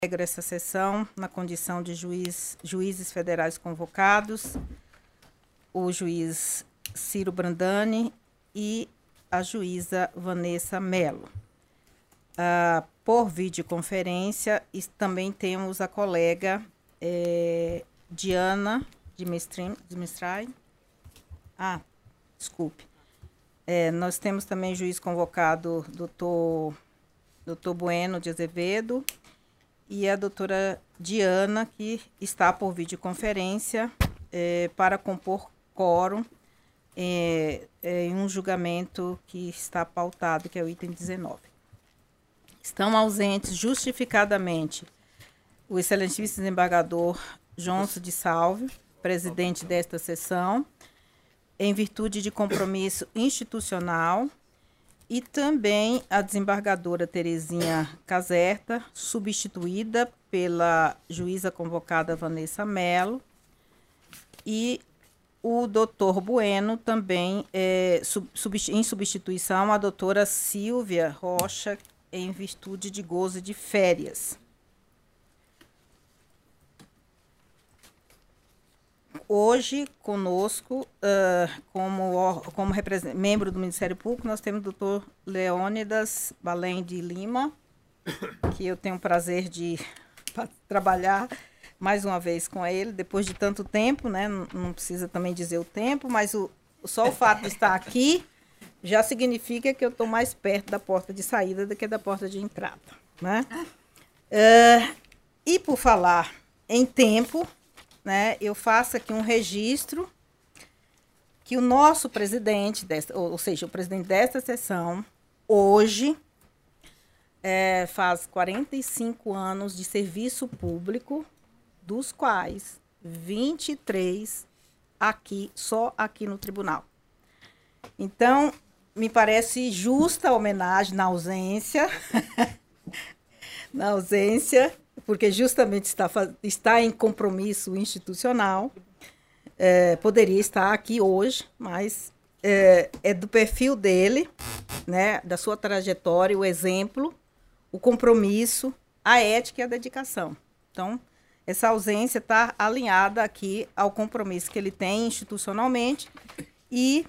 Integro essa sessão na condição de juízes federais convocados, o juiz Ciro Brandani e a juíza Vanessa Mello. Por videoconferência, também temos a colega Diana de Mestrai. Desculpe. Nós temos também o juiz convocado, doutor Bueno de Azevedo, e a doutora Diana, que está por videoconferência para compor quórum em um julgamento que está pautado, que é o item 19. Estão ausentes justificadamente o excelentíssimo desembargador Johnson de Salve, presidente desta sessão, em virtude de compromisso institucional, e também a desembargadora Terezinha Caserta, substituída pela juíza convocada Vanessa Mello, e o doutor Bueno também, em substituição, a doutora Silvia Rocha, em virtude de gozo de férias. Hoje, conosco, como membro do Ministério Público, nós temos o doutor Leônidas Balém de Lima, que eu tenho o prazer de trabalhar mais uma vez com ele, depois de tanto tempo, né? Não precisa também dizer o tempo, mas só o fato de estar aqui já significa que eu estou mais perto da porta de saída do que da porta de entrada, né? E por falar em tempo, né, eu faço aqui um registro que o nosso presidente, ou seja, o presidente desta sessão, hoje, faz 45 anos de serviço público, dos quais 23 só aqui no tribunal. Então, me parece justa a homenagem na ausência, porque justamente está em compromisso institucional. Poderia estar aqui hoje, mas é do perfil dele, né, da sua trajetória, o exemplo, o compromisso, a ética e a dedicação. Então, essa ausência está alinhada aqui ao compromisso que ele tem institucionalmente e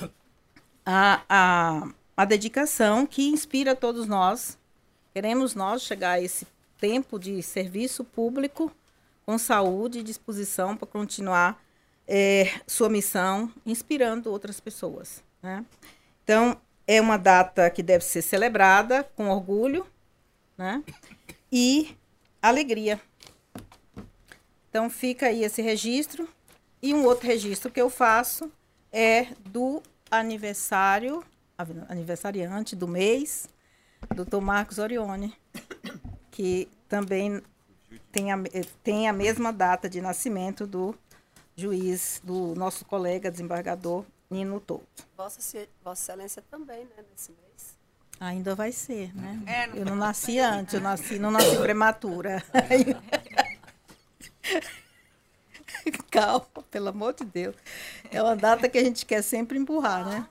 a dedicação que inspira todos nós. Queremos nós chegar a esse tempo de serviço público com saúde e disposição para continuar sua missão, inspirando outras pessoas, né? Então, é uma data que deve ser celebrada com orgulho, né? E alegria. Então, fica aí esse registro. E um outro registro que eu faço é do aniversariante do mês, doutor Marcos Orione, que também tem a mesma data de nascimento do juiz, do nosso colega desembargador Nino Touto. Vossa Excelência também, né, nesse mês? Ainda vai ser, né? Eu não nasci antes, não nasci prematura. Calma, pelo amor de Deus. É uma data que a gente quer sempre empurrar, né?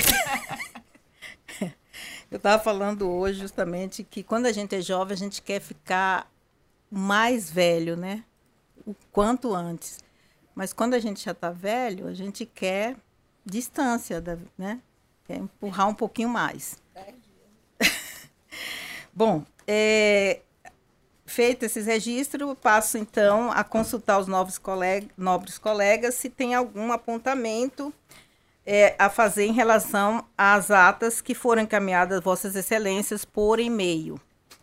Eu estava falando hoje justamente que quando a gente é jovem, a gente quer ficar mais velho, né? O quanto antes. Mas quando a gente já está velho, a gente quer distância, né? Quer empurrar um pouquinho mais. 10 dias. Bom, feito esses registros, eu passo então a consultar os nobres colegas se tem algum apontamento a fazer em relação às atas que foram encaminhadas a Vossas Excelências por e-mail.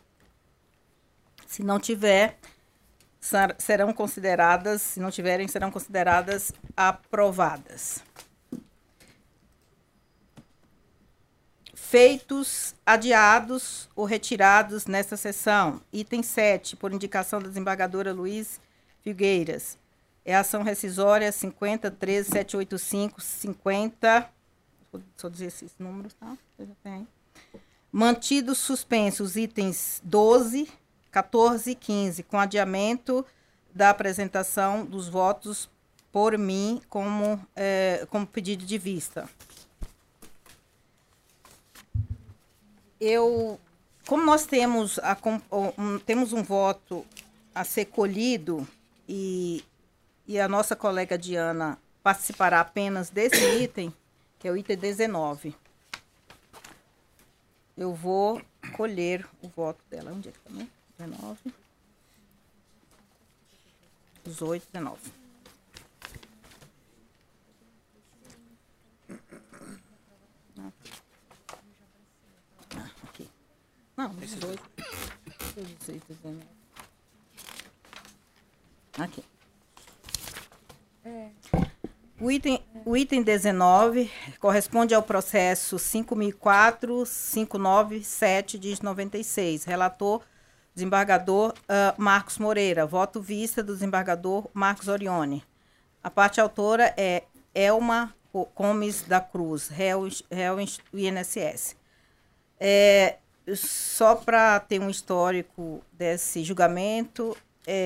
Se não tiver, serão consideradas, se não tiverem, serão consideradas aprovadas. Feitos, adiados ou retirados nesta sessão. Item 7, por indicação da desembargadora Luiz Figueiras. É a ação rescisória 50.13.785.50. Só dizer esses números, tá? Eu já tenho. Mantidos suspensos itens 12, 14 e 15, com adiamento da apresentação dos votos por mim como pedido de vista. Eu como nós temos, temos um voto a ser colhido e a nossa colega Diana participará apenas desse item, que é o item 19. Eu vou colher o voto dela. Onde é que tá, né? 19. 18, 19. Aqui. Não, 18. 18, 19. Aqui. O item 19 corresponde ao processo 5.004.597 de 96. Relator, desembargador Marcos Moreira. Voto vista do desembargador Marcos Orione. A parte autora é Elma Gomes da Cruz, réu INSS. Só para ter um histórico desse julgamento,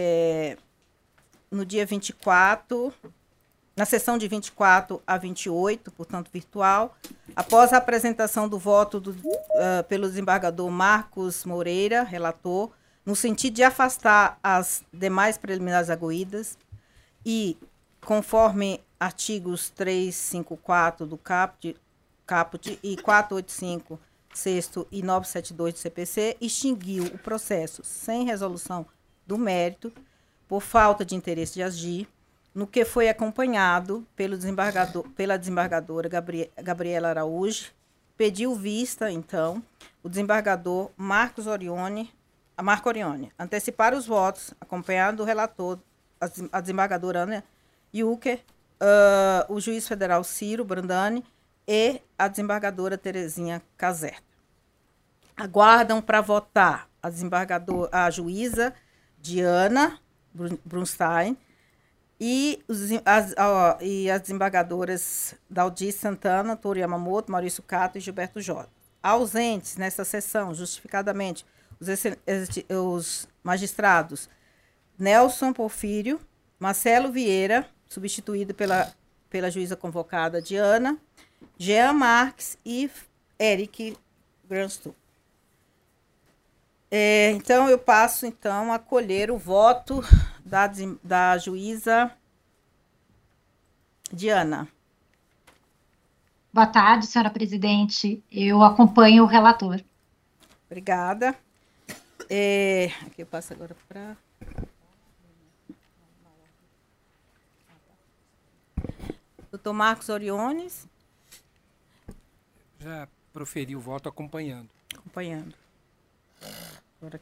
no dia 24, na sessão de 24 a 28, portanto virtual, após a apresentação do voto pelo desembargador Marcos Moreira, relator, no sentido de afastar as demais preliminares arguídas e, conforme artigos 354 do Caput e 485, sexto e 972 do CPC, extinguiu o processo sem resolução do mérito por falta de interesse de agir, no que foi acompanhado pela desembargadora Gabriela Araújo, pediu vista, então, o desembargador Marco Orione, antecipar os votos, acompanhado do relator, a desembargadora Ana Yucker, o juiz federal Ciro Brandani e a desembargadora Terezinha Caserta. Aguardam para votar a juíza Diana Brunstein e as desembargadoras Daldi Santana, Toru Yamamoto, Maurício Cato e Gilberto Jota. Ausentes nessa sessão, justificadamente, os magistrados Nelson Porfírio, Marcelo Vieira, substituído pela juíza convocada Diana, Jean Marques e Eric Granstu. Então, eu passo a colher o voto da juíza Diana. Boa tarde, senhora presidente. Eu acompanho o relator. Obrigada. Aqui eu passo agora para... Doutor Marcos Oriones. Já proferi o voto acompanhando. Acompanhando. Agora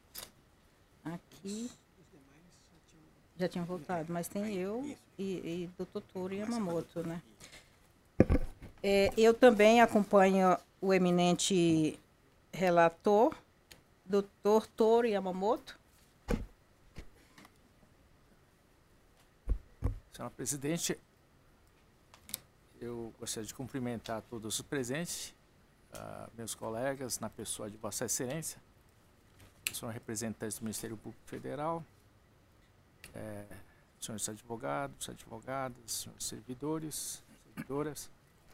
aqui já tinham votado, mas tem eu e doutor Toru Yamamoto, né? Eu também acompanho o eminente relator, doutor Toru Yamamoto. Senhora presidente, eu gostaria de cumprimentar todos os presentes, meus colegas, na pessoa de Vossa Excelência, senhor representantes do Ministério Público Federal, senhores advogados, advogadas, senhores servidores, servidoras,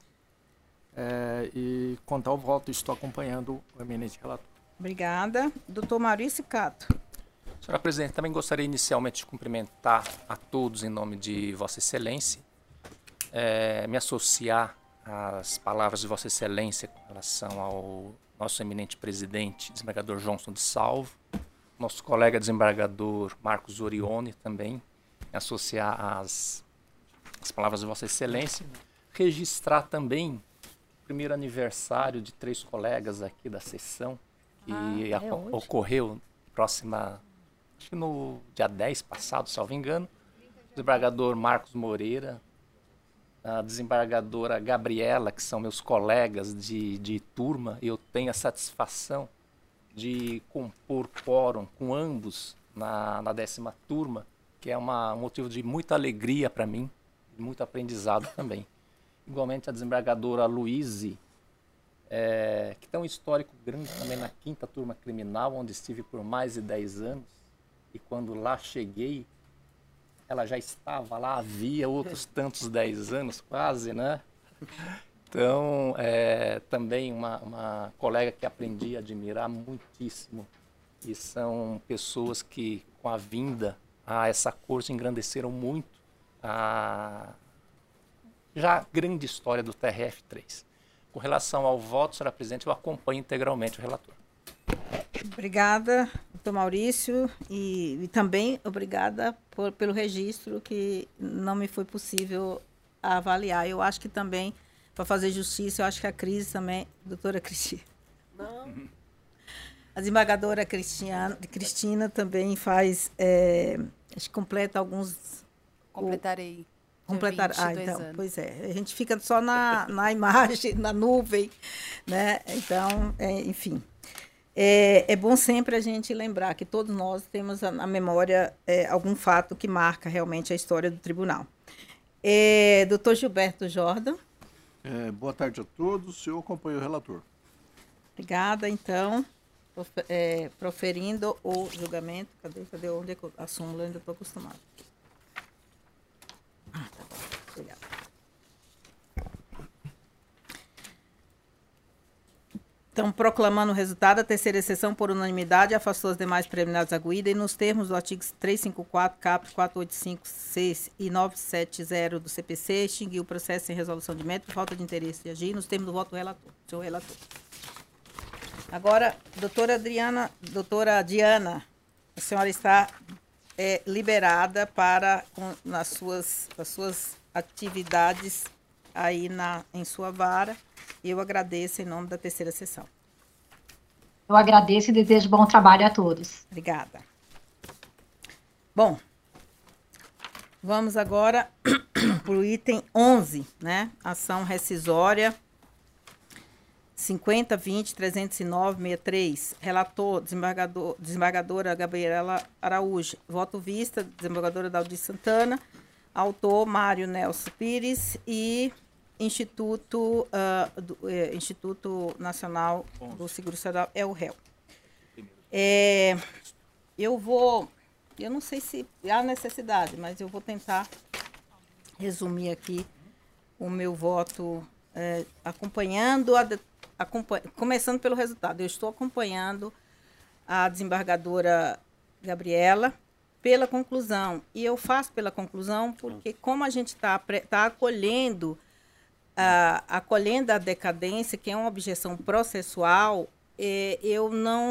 e com tal voto estou acompanhando o eminente relator. Obrigada. Doutor Maurício Cato. Senhora presidente, também gostaria inicialmente de cumprimentar a todos em nome de Vossa Excelência, me associar às palavras de Vossa Excelência com relação ao nosso eminente presidente, desembargador Johnson de Salvo, nosso colega desembargador Marcos Orione também, me associar às palavras de Vossa Excelência, registrar também o primeiro aniversário de 3 colegas aqui da sessão, que ocorreu acho que no dia 10 passado, salvo engano, o desembargador Marcos Moreira, a desembargadora Gabriela, que são meus colegas de turma, e eu tenho a satisfação de compor quórum com ambos na 10ª turma, que é um motivo de muita alegria para mim, e muito aprendizado também. Igualmente a desembargadora Luíse, que tem um histórico grande também na 5ª turma criminal, onde estive por mais de 10 anos, e quando lá cheguei, ela já estava lá, havia outros tantos 10 anos quase, né? Então, também uma colega que aprendi a admirar muitíssimo, e são pessoas que, com a vinda a essa corte, engrandeceram muito a já grande história do TRF3. Com relação ao voto, senhora presidente, eu acompanho integralmente o relator. Obrigada, doutor Maurício, e também obrigada pelo registro, que não me foi possível avaliar. Eu acho que também, para fazer justiça, eu acho que a Cris também, doutora Cristina. Não. A desembargadora Cristina também faz, acho que completa alguns... Completarei. Completar. Dia 22 Então, anos. pois é. A gente fica só na imagem, na nuvem, né? Então, enfim. É bom sempre a gente lembrar que todos nós temos na memória algum fato que marca realmente a história do tribunal. Doutor Gilberto Jordan. Boa tarde a todos. Eu acompanho o relator. Obrigada, então. Proferindo o julgamento. Cadê onde é que a súmula? Eu ainda estou acostumada. Tá bom. Obrigada. Então, proclamando o resultado, a terceira sessão, por unanimidade, afastou as demais preliminares arguídas e, nos termos do artigo 354, caput 485-6 e 970 do CPC, extinguiu o processo sem resolução de mérito por falta de interesse de agir, nos termos do voto do relator, senhor relator. Agora, doutora Diana, a senhora está liberada para nas suas atividades aí em sua vara. Eu agradeço em nome da terceira sessão. Eu agradeço e desejo bom trabalho a todos. Obrigada. Bom, vamos agora para o item 11, né? Ação rescisória 5020-309-63. Relator, desembargadora Gabriela Araújo. Voto vista, desembargadora Daldi Santana. Autor, Mário Nelson Pires. E Instituto Nacional do Seguro Social é o réu. Eu não sei se há necessidade, mas eu vou tentar resumir aqui o meu voto, começando pelo resultado. Eu estou acompanhando a desembargadora Gabriela pela conclusão, e eu faço pela conclusão porque, como a gente está acolhendo a decadência, que é uma objeção processual, eu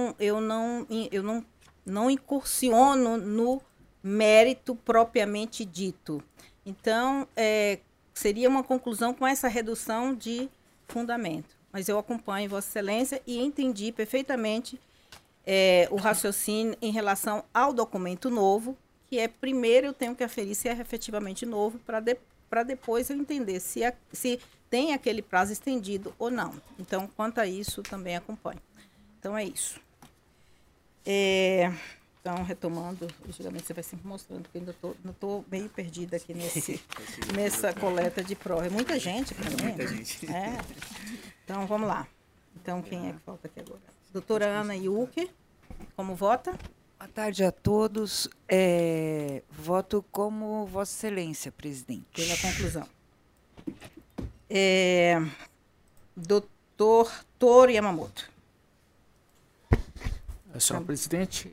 não incursiono no mérito propriamente dito. Então, seria uma conclusão com essa redução de fundamento. Mas eu acompanho Vossa Excelência e entendi perfeitamente o raciocínio em relação ao documento novo, que primeiro eu tenho que aferir se é efetivamente novo, para depois eu entender se tem aquele prazo estendido ou não. Então, quanto a isso, também acompanho. Então, é isso. Então, retomando, o julgamento você vai sempre mostrando, porque ainda estou meio perdida aqui nessa coleta de prova. É muita gente para mim. Muita gente. Então, vamos lá. Então, quem é que falta aqui agora? Doutora Ana Yuke, como vota? Boa tarde a todos. Voto como Vossa Excelência, presidente. Pela conclusão. Doutor Toru Yamamoto. Senhora presidente,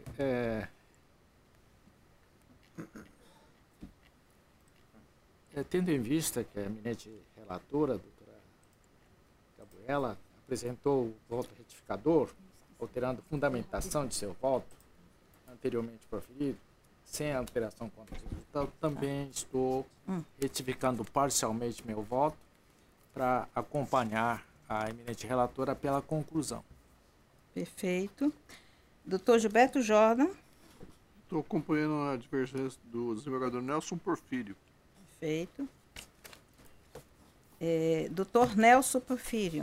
tendo em vista que a eminente relatora, a doutora Gabriela, apresentou o voto retificador, alterando a fundamentação de seu voto anteriormente proferido, sem alteração quanto ao resultado, também estou retificando parcialmente meu voto para acompanhar a eminente relatora pela conclusão. Perfeito. Doutor Gilberto Jordan. Estou acompanhando a divergência do desembargador Nelson Porfírio. Perfeito. Doutor Nelson Porfírio.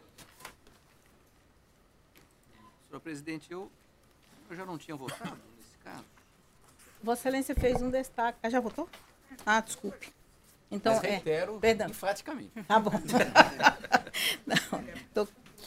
Senhor presidente, eu já não tinha votado nesse caso. Vossa Excelência fez um destaque. Já votou? Desculpe. Então, mas reitero enfaticamente. Tá bom. Não,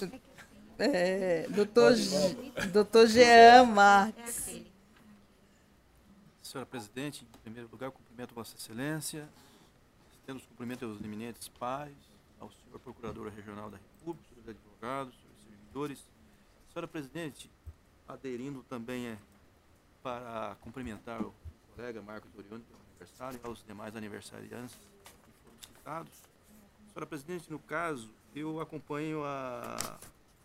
doutor Jean Marques. Senhora presidente, em primeiro lugar, cumprimento Vossa Excelência, temos cumprimento aos eminentes pais, ao senhor Procurador Regional da República, senhores advogados, senhores servidores. Senhora Presidente, aderindo também para cumprimentar o colega Marcos Orione pelo aniversário e aos demais aniversariantes que foram citados. Senhora Presidente, no caso, eu acompanho a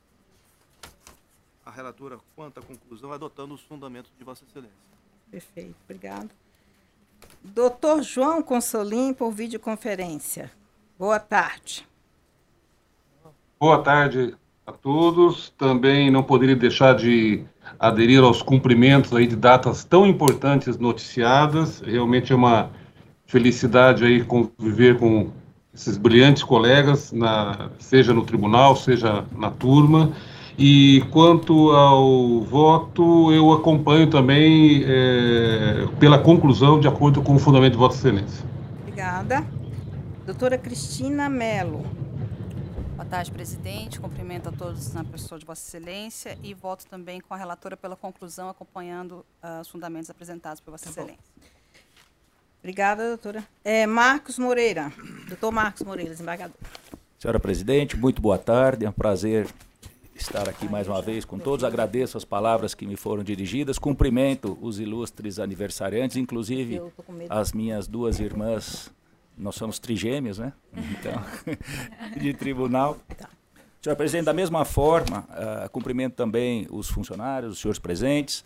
relatora quanto à conclusão, adotando os fundamentos de Vossa Excelência. Perfeito, obrigado. Doutor João Consolim, por videoconferência. Boa tarde. Boa tarde a todos. Também não poderia deixar de aderir aos cumprimentos aí de datas tão importantes noticiadas. Realmente é uma felicidade aí conviver com esses brilhantes colegas, seja no tribunal, seja na turma. E quanto ao voto, eu acompanho também pela conclusão, de acordo com o fundamento de Vossa Excelência. Obrigada. Doutora Cristina Mello. Boa tarde, presidente. Cumprimento a todos na pessoa de Vossa Excelência e voto também com a relatora pela conclusão, acompanhando os fundamentos apresentados por Vossa Excelência. Obrigada, doutora. Marcos Moreira. Doutor Marcos Moreira, desembargador. Senhora presidente, muito boa tarde. É um prazer estar aqui mais uma vez com todos. Agradeço as palavras que me foram dirigidas. Cumprimento os ilustres aniversariantes, inclusive as minhas duas irmãs. Nós somos trigêmeos, né? Então, de tribunal. Senhora presidente, da mesma forma, cumprimento também os funcionários, os senhores presentes.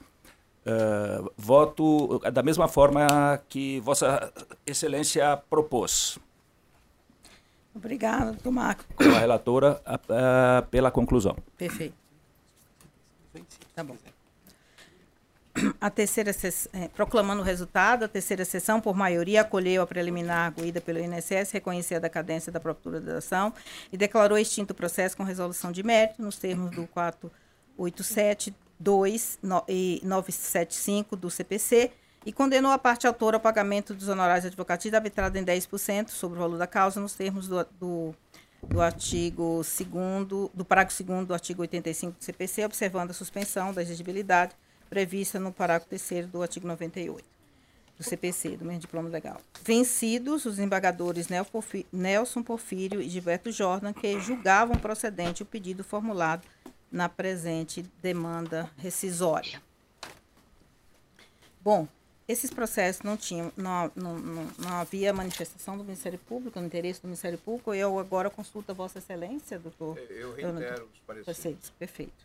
Voto da mesma forma que Vossa Excelência propôs. Obrigada, doutor Marcos. Com a relatora pela conclusão. Perfeito. Tá bom. A terceira proclamando o resultado, a terceira sessão, por maioria, acolheu a preliminar arguída pelo INSS, reconheceu a decadência da própria da ação e declarou extinto o processo com resolução de mérito, nos termos do 487.2 e 975 do CPC, e condenou a parte autora ao pagamento dos honorários advocatícios arbitrado em 10% sobre o valor da causa, nos termos do artigo 2º, do parágrafo 2º do artigo 85 do CPC, observando a suspensão da exigibilidade prevista no parágrafo 3º do artigo 98 do CPC, do mesmo diploma legal. Vencidos os desembargadores Nelson Porfírio e Gilberto Jordan, que julgavam procedente o pedido formulado na presente demanda rescisória. Bom, esses processos não havia manifestação do Ministério Público, no interesse do Ministério Público. Eu agora consulto a Vossa Excelência, doutor. Eu reitero os pareceres. Perfeito.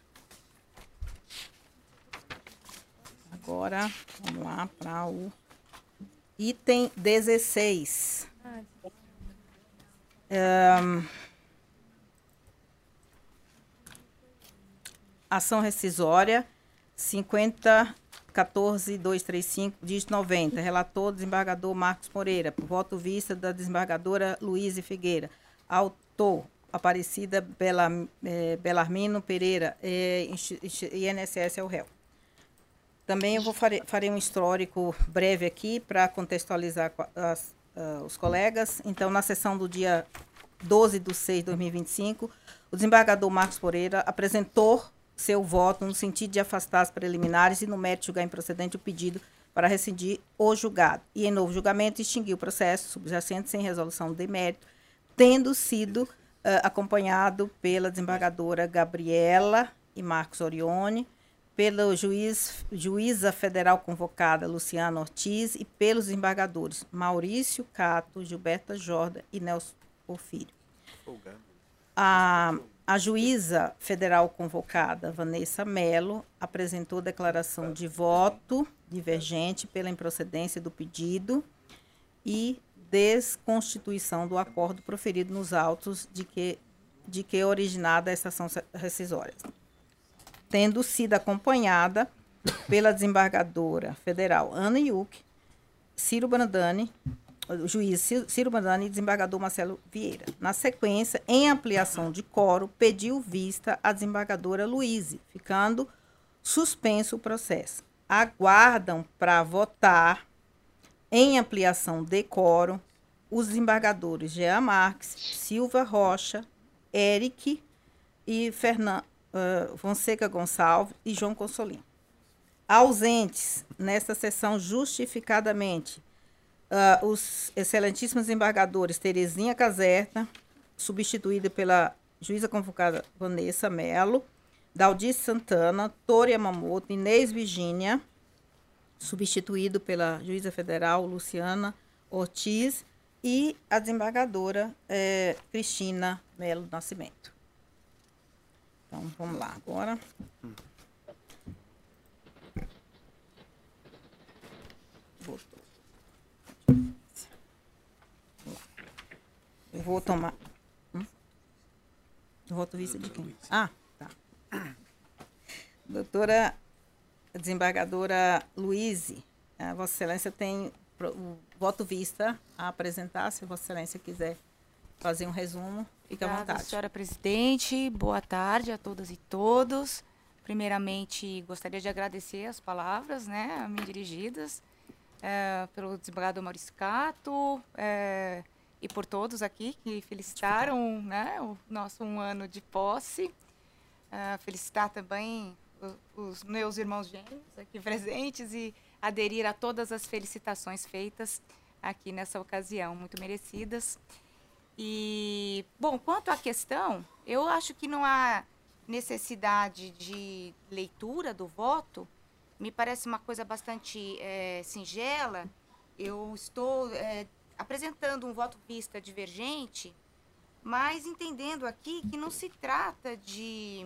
Agora, vamos lá para o item 16. Ação rescisória 50.14.235, dígito 90. Relator, desembargador Marcos Moreira. Por voto vista da desembargadora Luíse Figueira. Autor, Aparecida Belarmino Pereira. INSS é o réu. Também eu farei um histórico breve aqui para contextualizar os colegas. Então, na sessão do dia 12/6/2025, o desembargador Marcos Moreira apresentou seu voto no sentido de afastar as preliminares e, no mérito, julgar improcedente o pedido para rescindir o julgado. E, em novo julgamento, extinguir o processo subjacente sem resolução de mérito, tendo sido acompanhado pela desembargadora Gabriela e Marcos Orione, pela juíza federal convocada Luciana Ortiz e pelos desembargadores Maurício Cato, Gilberta Jordan e Nelson Porfírio. A juíza federal convocada, Vanessa Mello, apresentou declaração de voto divergente pela improcedência do pedido e desconstituição do acordo proferido nos autos de que originada essa ação rescisória, tendo sido acompanhada pela desembargadora federal Ana Iuc, Ciro Brandani, o juiz Ciro Brandani e desembargador Marcelo Vieira. Na sequência, em ampliação de quórum, pediu vista a desembargadora Luíse, ficando suspenso o processo. Aguardam para votar, em ampliação de quórum, os desembargadores Jean Marques, Silva Rocha, Eric e Fonseca Gonçalves e João Consolim. Ausentes nesta sessão justificadamente os excelentíssimos desembargadores Terezinha Caserta, substituído pela juíza convocada Vanessa Mello, Daldice Santana, Tori Yamamoto, Inês Virgínia, substituído pela juíza federal Luciana Ortiz e a desembargadora Cristina Melo Nascimento. Então, vamos lá agora. Votou. Eu vou tomar. Voto vista de quem? Ah, tá. Doutora desembargadora Luíse, Vossa Excelência tem o voto vista a apresentar, se Vossa Excelência quiser fazer um resumo, fique à vontade. Senhora Presidente, boa tarde a todas e todos. Primeiramente, gostaria de agradecer as palavras, né, a mim dirigidas, pelo desembargador Maurício Cato, e por todos aqui que felicitaram, né, o nosso 1 ano de posse. Felicitar também os meus irmãos gêmeos aqui presentes e aderir a todas as felicitações feitas aqui nessa ocasião, muito merecidas. E, bom, quanto à questão, eu acho que não há necessidade de leitura do voto, me parece uma coisa bastante singela. Eu estou apresentando um voto vista divergente, mas entendendo aqui que não se trata de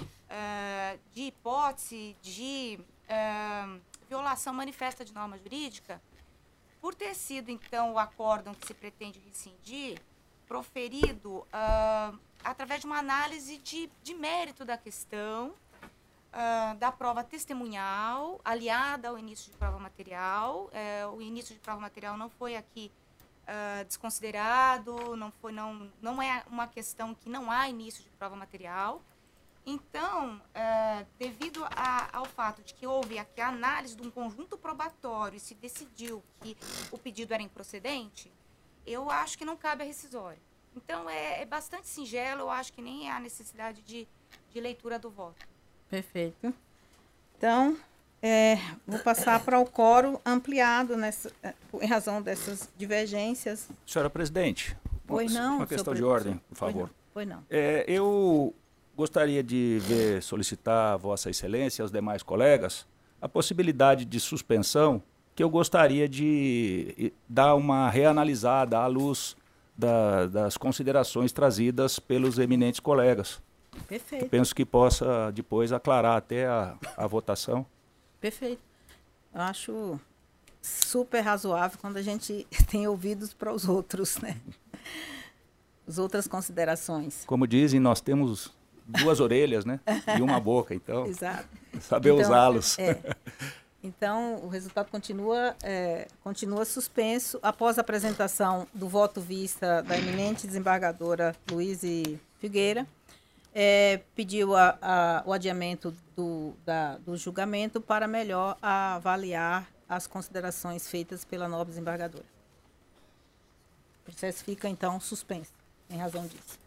hipótese de violação manifesta de norma jurídica, por ter sido, então, o acórdão que se pretende rescindir, proferido através de uma análise de mérito da questão, da prova testemunhal, aliada ao início de prova material. O início de prova material não foi aqui desconsiderado, não é uma questão que não há início de prova material. Então, devido ao fato de que houve aqui a análise de um conjunto probatório e se decidiu que o pedido era improcedente, eu acho que não cabe a rescisória. Então, é bastante singelo, eu acho que nem há necessidade de leitura do voto. Perfeito. Então, vou passar para o quórum ampliado em razão dessas divergências. Senhora Presidente, uma questão de ordem, por favor. Pois não. Eu gostaria de solicitar a Vossa Excelência e aos demais colegas a possibilidade de suspensão, que eu gostaria de dar uma reanalisada à luz das considerações trazidas pelos eminentes colegas. Perfeito. Eu penso que possa depois aclarar até a votação. Perfeito. Eu acho super razoável quando a gente tem ouvidos para os outros, né? As outras considerações. Como dizem, nós temos 2 orelhas, né? E uma boca, então. Exato. Saber usá-los. Então, o resultado continua suspenso após a apresentação do voto vista da eminente desembargadora Luíse Figueira. Pediu o adiamento do julgamento para melhor avaliar as considerações feitas pela nobre desembargadora. O processo fica, então, suspenso, em razão disso.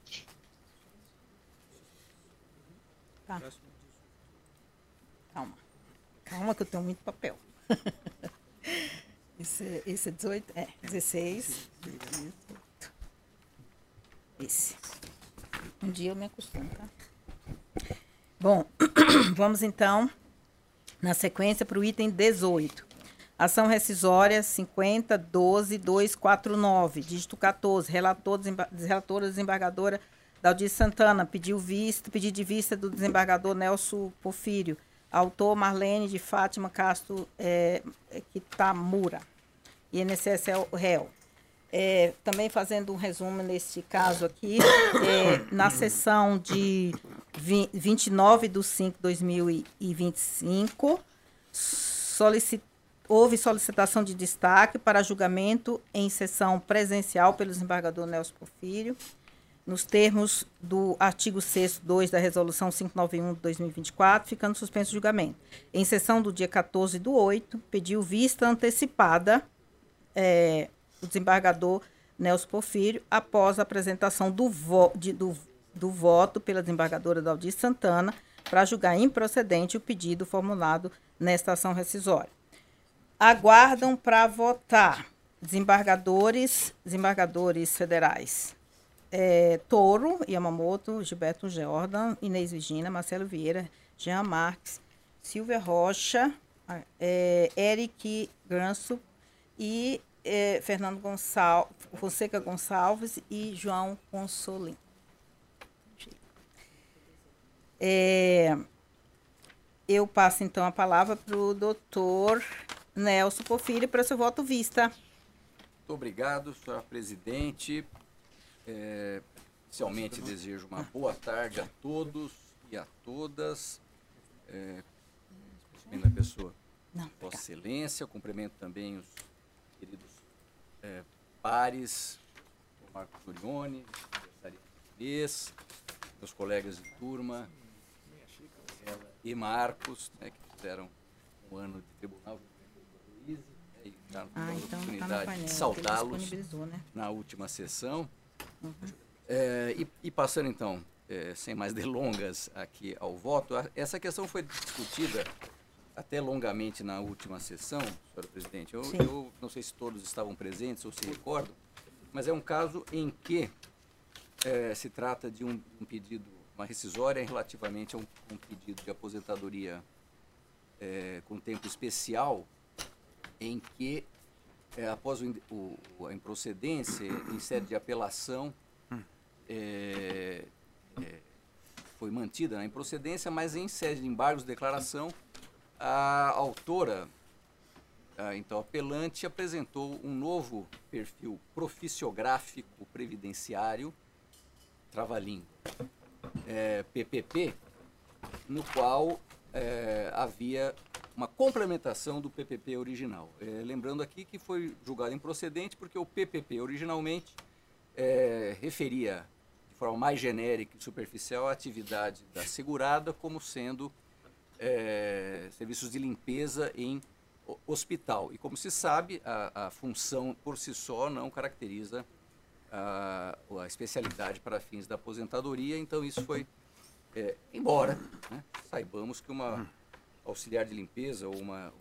Tá. Calma que eu tenho muito papel. Esse é 18? 16. Esse. Um dia eu me acostumo, tá? Bom, vamos então, na sequência, para o item 18. Ação rescisória 50.12.249, dígito 14, relatora desembargadora Daldice Santana, pedido de vista do desembargador Nelson Porfírio, autor Marlene de Fátima Castro Kitamura, INSS é o réu. Também fazendo um resumo neste caso aqui, na sessão de 29/5/2025, houve solicitação de destaque para julgamento em sessão presencial pelo desembargador Nelson Porfírio, nos termos do artigo 6º da Resolução 591 de 2024, ficando suspenso o julgamento. Em sessão do dia 14/8, pediu vista antecipada o desembargador Nelson Porfírio, após a apresentação do voto pela desembargadora Daldice Santana, para julgar improcedente o pedido formulado nesta ação rescisória. Aguardam para votar desembargadores federais. Toro Yamamoto, Gilberto Jordan, Inês Virginia, Marcelo Vieira, Jean Marques, Silvia Rocha, Eric Granso e Fernando Fonseca Gonçalves e João Consolim. Eu passo, então, a palavra para o doutor Nelson Porfírio para seu voto vista. Muito obrigado, senhora presidente. Inicialmente desejo uma boa tarde a todos e a todas. Especialmente na pessoa Vossa Excelência. Cumprimento também os queridos pares, o Marco Turione, meus colegas de turma, e Marcos, né, que fizeram um ano de tribunal, e já tive a oportunidade de saudá-los na última sessão. E passando então, sem mais delongas aqui ao voto, essa questão foi discutida até longamente na última sessão, senhora presidente. Eu não sei se todos estavam presentes ou se recordam, mas é um caso em que se trata de um pedido, uma rescisória relativamente a um pedido de aposentadoria com tempo especial, em que, após a improcedência, em sede de apelação, foi mantida na improcedência, mas em sede de embargos de declaração, a autora, então apelante, apresentou um novo perfil proficiográfico previdenciário, trava-língua, PPP, no qual havia uma complementação do PPP original. Lembrando aqui que foi julgado improcedente porque o PPP originalmente referia de forma mais genérica e superficial a atividade da segurada como sendo serviços de limpeza em hospital. E como se sabe, a função por si só não caracteriza a especialidade para fins da aposentadoria, então isso foi, embora, né, saibamos que uma auxiliar de limpeza ou uma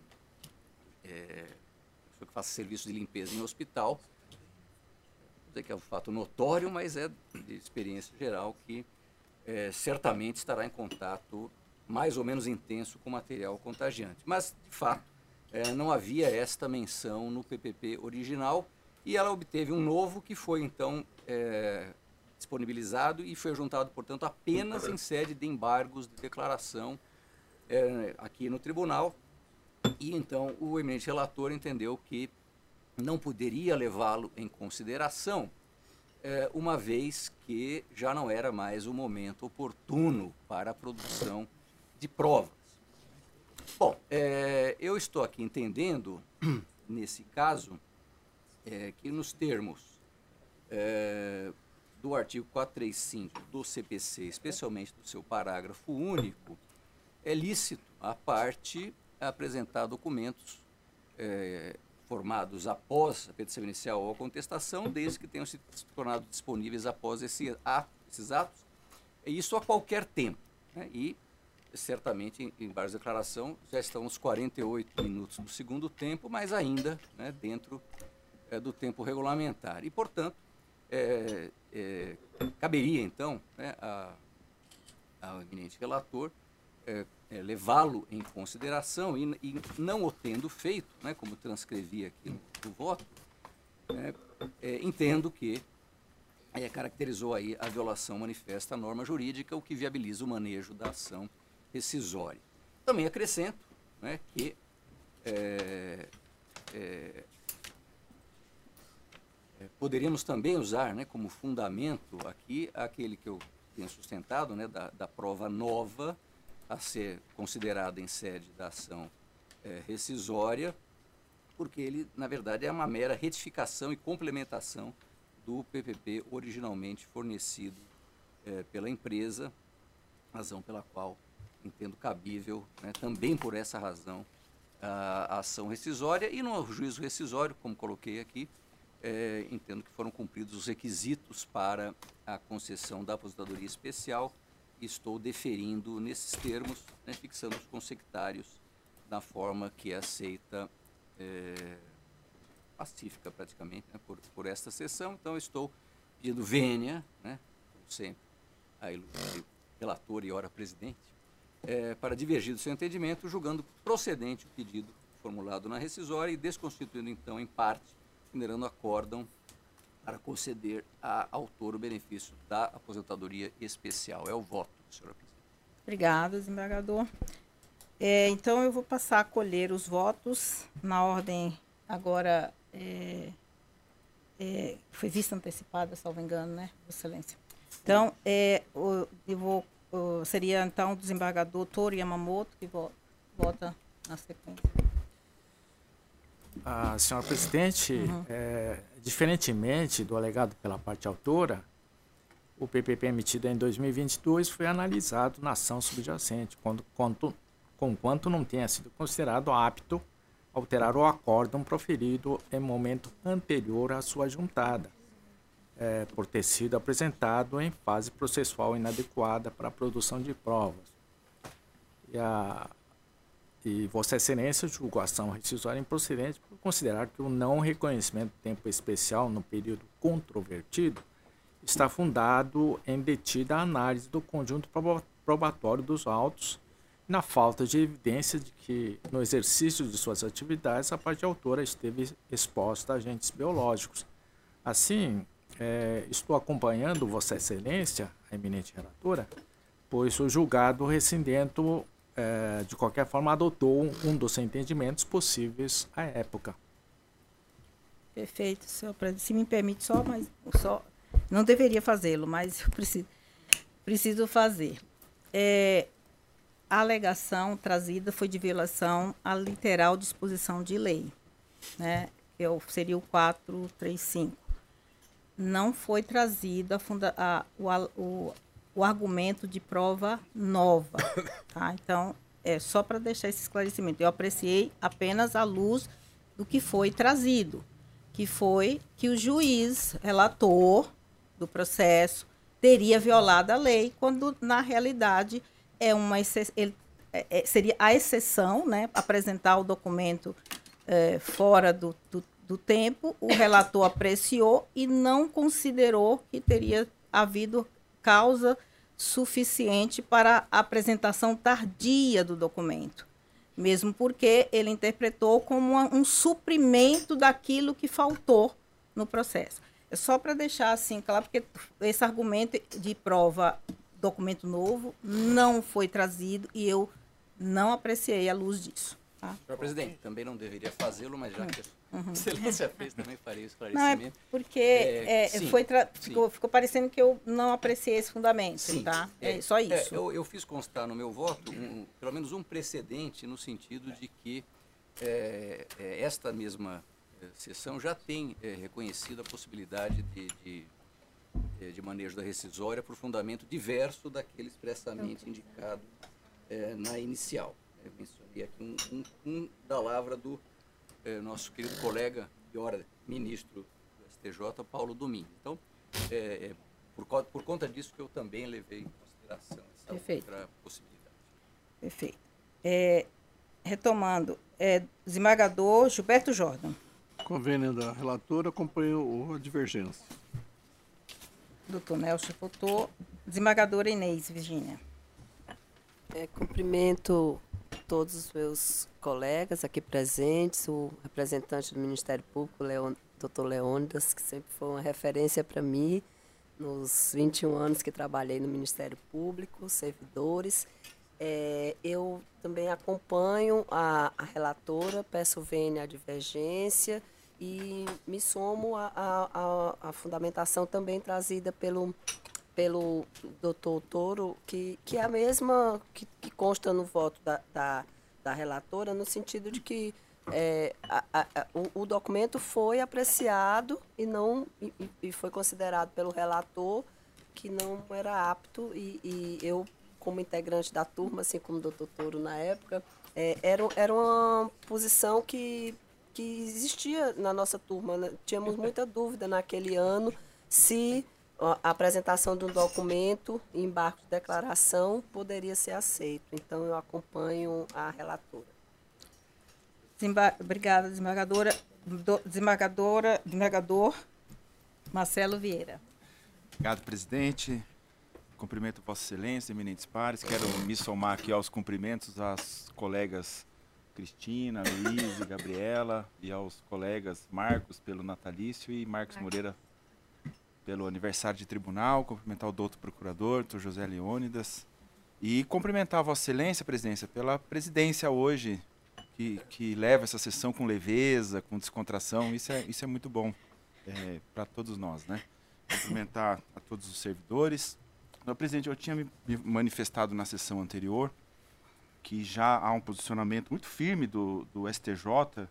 pessoa que faça serviço de limpeza em hospital, não dizer que é um fato notório, mas é de experiência geral que certamente estará em contato mais ou menos intenso com material contagiante. Mas, de fato, não havia esta menção no PPP original e ela obteve um novo que foi, então, disponibilizado e foi juntado, portanto, apenas em sede de embargos de declaração aqui no tribunal. E, então, o eminente relator entendeu que não poderia levá-lo em consideração, uma vez que já não era mais o momento oportuno para a produção de provas. Bom, eu estou aqui entendendo, nesse caso, que nos termos do artigo 435 do CPC, especialmente do seu parágrafo único, é lícito a parte apresentar documentos formados após a petição inicial ou a contestação, desde que tenham se tornado disponíveis após esses atos, e isso a qualquer tempo, né? E certamente, em várias declarações, já estão nos 48 minutos do segundo tempo, mas ainda, né, dentro do tempo regulamentar. E, portanto, caberia, então, né, ao eminente relator levá-lo em consideração e não o tendo feito, né, como transcrevi aqui no voto, entendo que caracterizou aí a violação manifesta à norma jurídica, o que viabiliza o manejo da ação rescisória. Também acrescento, né, que poderíamos também usar, né, como fundamento aqui aquele que eu tenho sustentado, né, da prova nova a ser considerada em sede da ação rescisória, porque ele, na verdade, é uma mera retificação e complementação do PPP originalmente fornecido pela empresa, razão pela qual entendo cabível, né, também por essa razão, a ação rescisória. E no juízo rescisório, como coloquei aqui, entendo que foram cumpridos os requisitos para a concessão da aposentadoria especial e estou deferindo nesses termos, né, fixando os consectários da forma que é aceita, pacífica praticamente, né, por esta sessão. Então, estou pedindo vênia, né, como sempre, a ilustre relatora e ora presidente, para divergir do seu entendimento, julgando procedente o pedido formulado na rescisória e desconstituindo, então, em parte, generando acórdão para conceder a autor o benefício da aposentadoria especial. É o voto, senhora presidente. Obrigada, desembargador. Então, eu vou passar a colher os votos na ordem agora. Foi vista antecipada, salvo engano, né, Vossa Excelência? Então, seria então o desembargador Toru Yamamoto que vota na sequência. Senhora presidente, diferentemente do alegado pela parte autora, o PPP emitido em 2022 foi analisado na ação subjacente, conquanto não tenha sido considerado apto alterar o acórdão proferido em momento anterior à sua juntada, por ter sido apresentado em fase processual inadequada para a produção de provas. E Vossa Excelência julgou a ação rescisória improcedente por considerar que o não reconhecimento de tempo especial no período controvertido está fundado em detida análise do conjunto probatório dos autos, na falta de evidência de que, no exercício de suas atividades, a parte autora esteve exposta a agentes biológicos. Assim, estou acompanhando Vossa Excelência, a eminente relatora, pois o julgado rescindendo, de qualquer forma, adotou um dos entendimentos possíveis à época. Perfeito, senhor presidente. Se me permite não deveria fazê-lo, mas eu preciso fazer. A alegação trazida foi de violação à literal disposição de lei, né, que seria o 435. Não foi trazido o argumento de prova nova. Tá? Então, só para deixar esse esclarecimento. Eu apreciei apenas à luz do que foi trazido, que foi que o juiz relator do processo teria violado a lei, quando, na realidade, seria a exceção, né, apresentar o documento fora do tempo. O relator apreciou e não considerou que teria havido causa suficiente para a apresentação tardia do documento, mesmo porque ele interpretou como um suprimento daquilo que faltou no processo. É só para deixar assim claro, porque esse argumento de prova documento novo não foi trazido e eu não apreciei à luz disso. Tá? Senhor presidente, também não deveria fazê-lo, mas já que a Excelência fez, também farei o Não, esclarecimento. porque ficou parecendo que eu não apreciei esse fundamento, sim, tá? Só isso. Eu fiz constar no meu voto, pelo menos um precedente, no sentido de que esta mesma sessão já tem reconhecido a possibilidade de manejo da rescisória por fundamento diverso daquele expressamente indicado na inicial. Eu mencionei aqui um da lavra do nosso querido colega e ora ministro do STJ, Paulo Domingo. Então, por conta disso que eu também levei em consideração essa outra possibilidade. Perfeito. Retomando, desembargador Gilberto Jordan. Convênio da relatora, acompanho a divergência. Doutor Nelson votou. Desembargadora Inês Virgínia. Cumprimento todos os meus colegas aqui presentes, o representante do Ministério Público, doutor Leônidas, que sempre foi uma referência para mim, nos 21 anos que trabalhei no Ministério Público, servidores. Eu também acompanho a relatora, peço vênia à divergência e me somo à fundamentação também trazida pelo doutor Toru, que é a mesma que consta no voto da relatora, no sentido de que o documento foi apreciado e foi considerado pelo relator que não era apto, e eu, como integrante da turma, assim como o doutor Toru na época, era uma posição que existia na nossa turma, né? Tínhamos muita dúvida naquele ano se a apresentação de um documento em embargo de declaração poderia ser aceito. Então, eu acompanho a relatora. Obrigada, desembargadora. Desembargador Marcelo Vieira. Obrigado, presidente. Cumprimento Vossa Excelência, eminentes pares. Quero me somar aqui aos cumprimentos às colegas Cristina, Luiz e Gabriela e aos colegas Marcos pelo natalício e Marcos Moreira pelo aniversário de tribunal. Cumprimentar o doutor procurador, doutor José Leônidas. E cumprimentar a Vossa Excelência, presidência, pela presidência hoje, que leva essa sessão com leveza, com descontração. Isso é muito bom para todos nós, né? Cumprimentar a todos os servidores. Presidente, eu tinha me manifestado na sessão anterior que já há um posicionamento muito firme do STJ,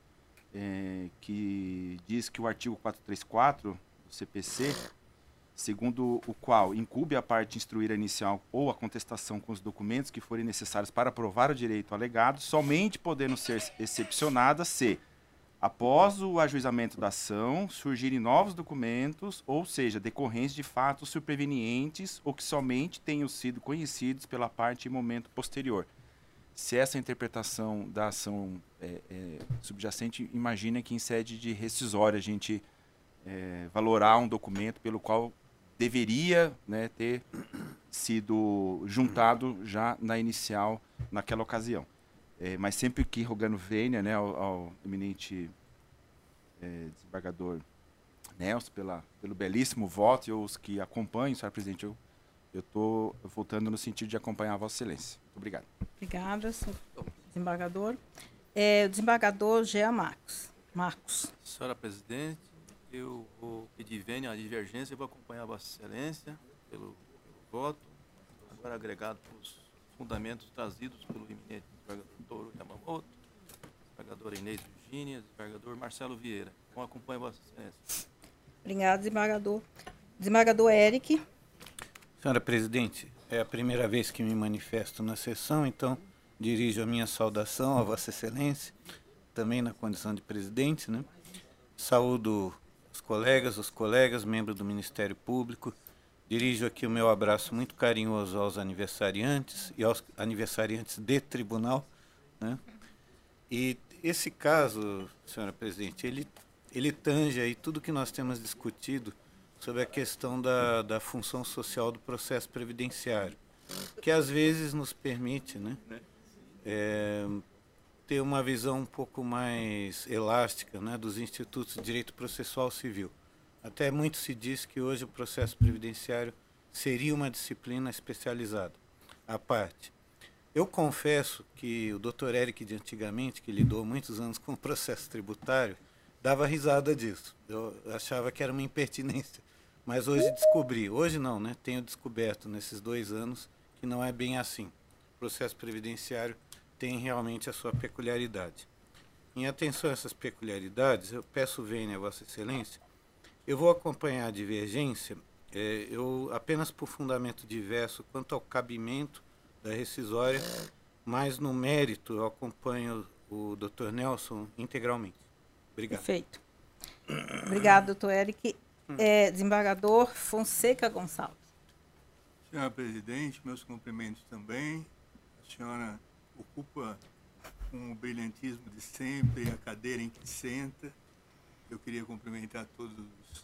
que diz que o artigo 434 do CPC, segundo o qual incumbe a parte instruir a inicial ou a contestação com os documentos que forem necessários para provar o direito alegado, somente podendo ser excepcionada se, após o ajuizamento da ação, surgirem novos documentos, ou seja, decorrentes de fatos supervenientes ou que somente tenham sido conhecidos pela parte em momento posterior. Se essa interpretação da ação subjacente, imagina que em sede de rescisória a gente valorar um documento pelo qual deveria, né, ter sido juntado já na inicial, naquela ocasião. Mas sempre que rogando vênia, né, ao eminente desembargador Nelson pelo belíssimo voto, e os que acompanham, senhor presidente, eu estou voltando no sentido de acompanhar a Vossa Excelência. Muito obrigado. Obrigada, senhor desembargador. O desembargador Jean Marcos. Senhora presidente, eu vou pedir vênia à divergência e vou acompanhar a Vossa Excelência pelo voto, agora agregado pelos fundamentos trazidos pelo eminente desembargador Touro Yamamoto, desembargadora Inês Virgínia, desembargador Marcelo Vieira. Então, acompanhe Vossa Excelência. Obrigado, desembargador. Desembargador Eric. Senhora presidente, é a primeira vez que me manifesto na sessão, então dirijo a minha saudação a Vossa Excelência, também na condição de presidente, né? Saúdo os colegas, membros do Ministério Público. Dirijo aqui o meu abraço muito carinhoso aos aniversariantes e aos aniversariantes de tribunal, né? E esse caso, senhora presidente, ele tange aí tudo que nós temos discutido sobre a questão da função social do processo previdenciário, que às vezes nos permite, né, ter uma visão um pouco mais elástica, né, dos institutos de direito processual civil. Até muito se diz que hoje o processo previdenciário seria uma disciplina especializada, à parte. Eu confesso que o doutor Eric de antigamente, que lidou muitos anos com o processo tributário, dava risada disso. Eu achava que era uma impertinência. Mas hoje descobri, hoje não, né? Tenho descoberto nesses 2 anos que não é bem assim. O processo previdenciário tem realmente a sua peculiaridade. Em atenção a essas peculiaridades, eu peço vênia a Vossa Excelência. Eu vou acompanhar a divergência, eu apenas por fundamento diverso quanto ao cabimento da rescisória, mas no mérito eu acompanho o Dr. Nelson integralmente. Obrigado. Perfeito. Obrigado, doutor Eric. Desembargador Fonseca Gonçalves. Senhora presidente, meus cumprimentos também. A senhora ocupa com o brilhantismo de sempre a cadeira em que senta. Eu queria cumprimentar todos os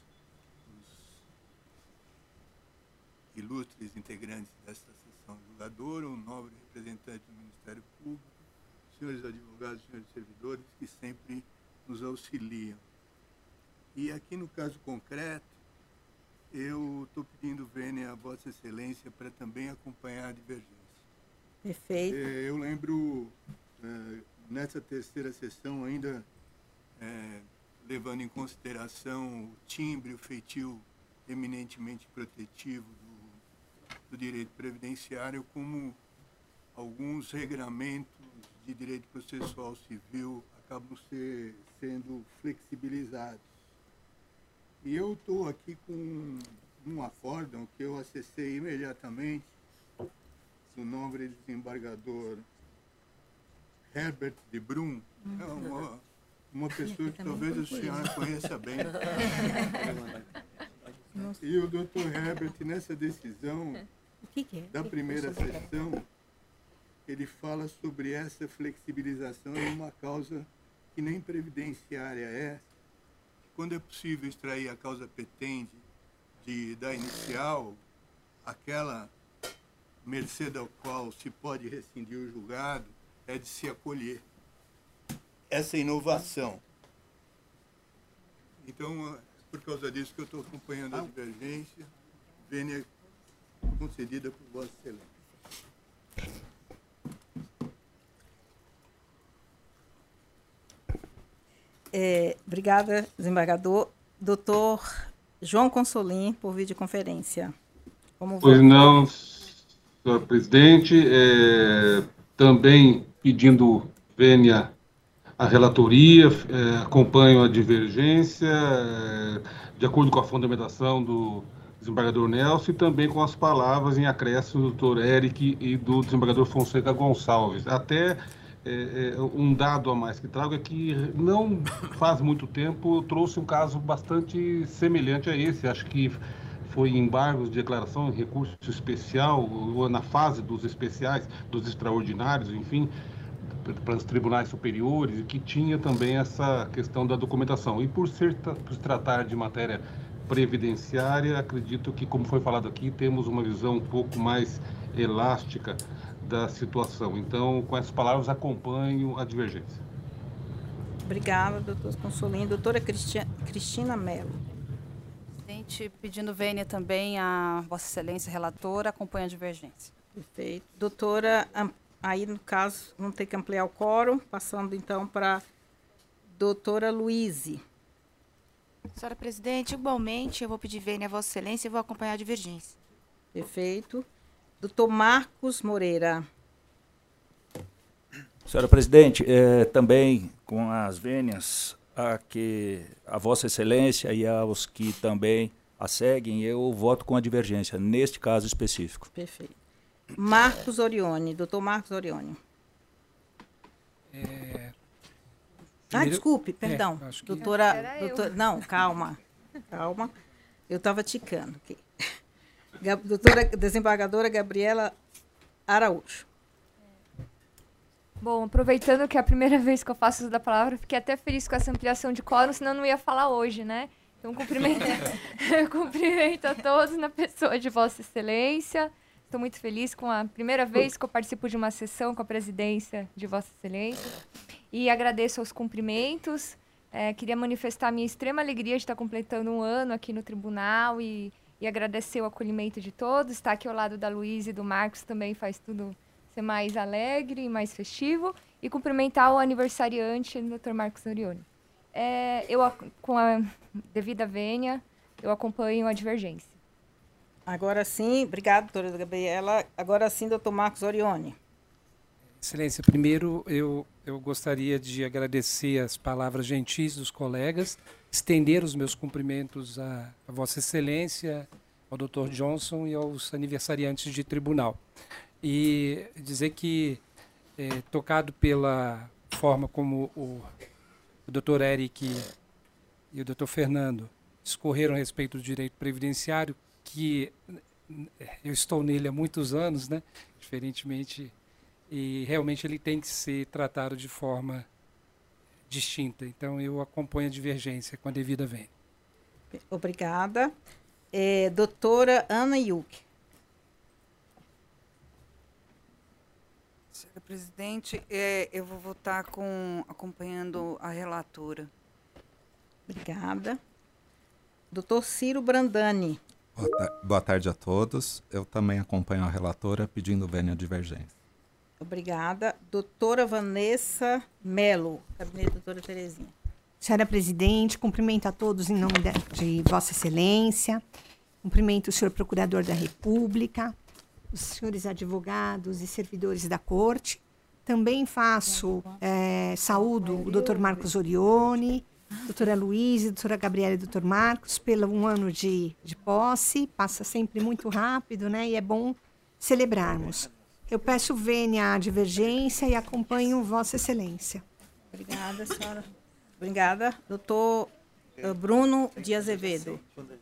ilustres integrantes desta sessão julgadora, o nobre representante do Ministério Público, senhores advogados, senhores servidores, que sempre nos auxiliam. E aqui no caso concreto, eu estou pedindo vênia a Vossa Excelência para também acompanhar a divergência. Perfeito. Eu lembro, nessa terceira sessão, ainda levando em consideração o timbre, o feitio eminentemente protetivo do direito previdenciário, como alguns regramentos de direito processual civil acabam sendo flexibilizados. E eu estou aqui com um acórdão que eu acessei imediatamente do nobre desembargador Herbert de Brum, uma pessoa que talvez a senhora conheça bem. E o doutor Herbert, nessa decisão da primeira sessão, ele fala sobre essa flexibilização em uma causa que nem previdenciária é, quando é possível extrair a causa petente da inicial, aquela mercê da qual se pode rescindir o julgado, é de se acolher essa inovação. Então, por causa disso que eu estou acompanhando a divergência, vênia concedida por Vossa Excelência. Obrigada, desembargador. Doutor João Consolim, por videoconferência. Pois não, senhor presidente. Também pedindo vênia à relatoria, acompanho a divergência, de acordo com a fundamentação do desembargador Nelson, e também com as palavras em acréscimo do doutor Eric e do desembargador Fonseca Gonçalves. Até um dado a mais que trago é que não faz muito tempo eu trouxe um caso bastante semelhante a esse. Acho que foi em embargos de declaração, em recurso especial, ou na fase dos especiais, dos extraordinários, enfim, para os tribunais superiores, e que tinha também essa questão da documentação. E por se tratar de matéria previdenciária, acredito que, como foi falado aqui, temos uma visão um pouco mais elástica da situação. Então, com essas palavras, acompanho a divergência. Obrigada, doutor Consolim. Doutora Cristina Mello. Presidente, pedindo vênia também a Vossa Excelência relatora, acompanha a divergência. Perfeito. Doutora, aí no caso, vamos ter que ampliar o quórum, passando então para doutora Luíse. Senhora presidente, igualmente eu vou pedir vênia a Vossa Excelência e vou acompanhar a divergência. Perfeito. Doutor Marcos Moreira. Senhora presidente, também com as vênias a Vossa Excelência e aos que também a seguem, eu voto com a divergência, neste caso específico. Perfeito. Marcos Orione, doutor Marcos Orione. Desculpe, perdão. Doutora, não, calma. Eu estava ticando aqui. Doutora desembargadora Gabriela Araújo. Bom, aproveitando que é a primeira vez que eu faço uso da palavra, fiquei até feliz com essa ampliação de quórum, senão eu não ia falar hoje, né? Então, cumprimento a todos na pessoa de Vossa Excelência. Estou muito feliz com a primeira vez que eu participo de uma sessão com a presidência de Vossa Excelência. E agradeço aos cumprimentos. Queria manifestar a minha extrema alegria de estar completando um ano aqui no tribunal e agradecer o acolhimento de todos. Estar aqui ao lado da Luísa e do Marcos também faz tudo ser mais alegre e mais festivo. E cumprimentar o aniversariante, o Dr. Marcos Orione. Com a devida vênia, eu acompanho a divergência. Agora sim, obrigado, doutora Gabriela. Agora sim, doutor Marcos Orione. Excelência, primeiro eu gostaria de agradecer as palavras gentis dos colegas, estender os meus cumprimentos a Vossa Excelência, ao Dr. Johnson e aos aniversariantes de tribunal. E dizer que, tocado pela forma como o Dr. Eric e o Dr. Fernando discorreram a respeito do direito previdenciário, que eu estou nele há muitos anos, né? Diferentemente, e realmente ele tem que ser tratado de forma distinta. Então, eu acompanho a divergência com a devida vênia. Obrigada. Doutora Ana Yuki. Senhora presidente, eu vou votar acompanhando a relatora. Obrigada. Doutor Ciro Brandani. Boa tarde a todos. Eu também acompanho a relatora pedindo vênia à divergência. Obrigada. Doutora Vanessa Mello, gabinete da doutora Terezinha. Senhora presidente, cumprimento a todos em nome de Vossa Excelência, cumprimento o senhor Procurador da República, os senhores advogados e servidores da Corte. Também saúdo o doutor Marcos Orione, doutora Luísa, doutora Gabriela e doutor Marcos, pelo um ano de posse. Passa sempre muito rápido, né? E é bom celebrarmos. Eu peço vênia à divergência e acompanho Vossa Excelência. Obrigada, senhora. Obrigada. Doutor Bruno de Azevedo.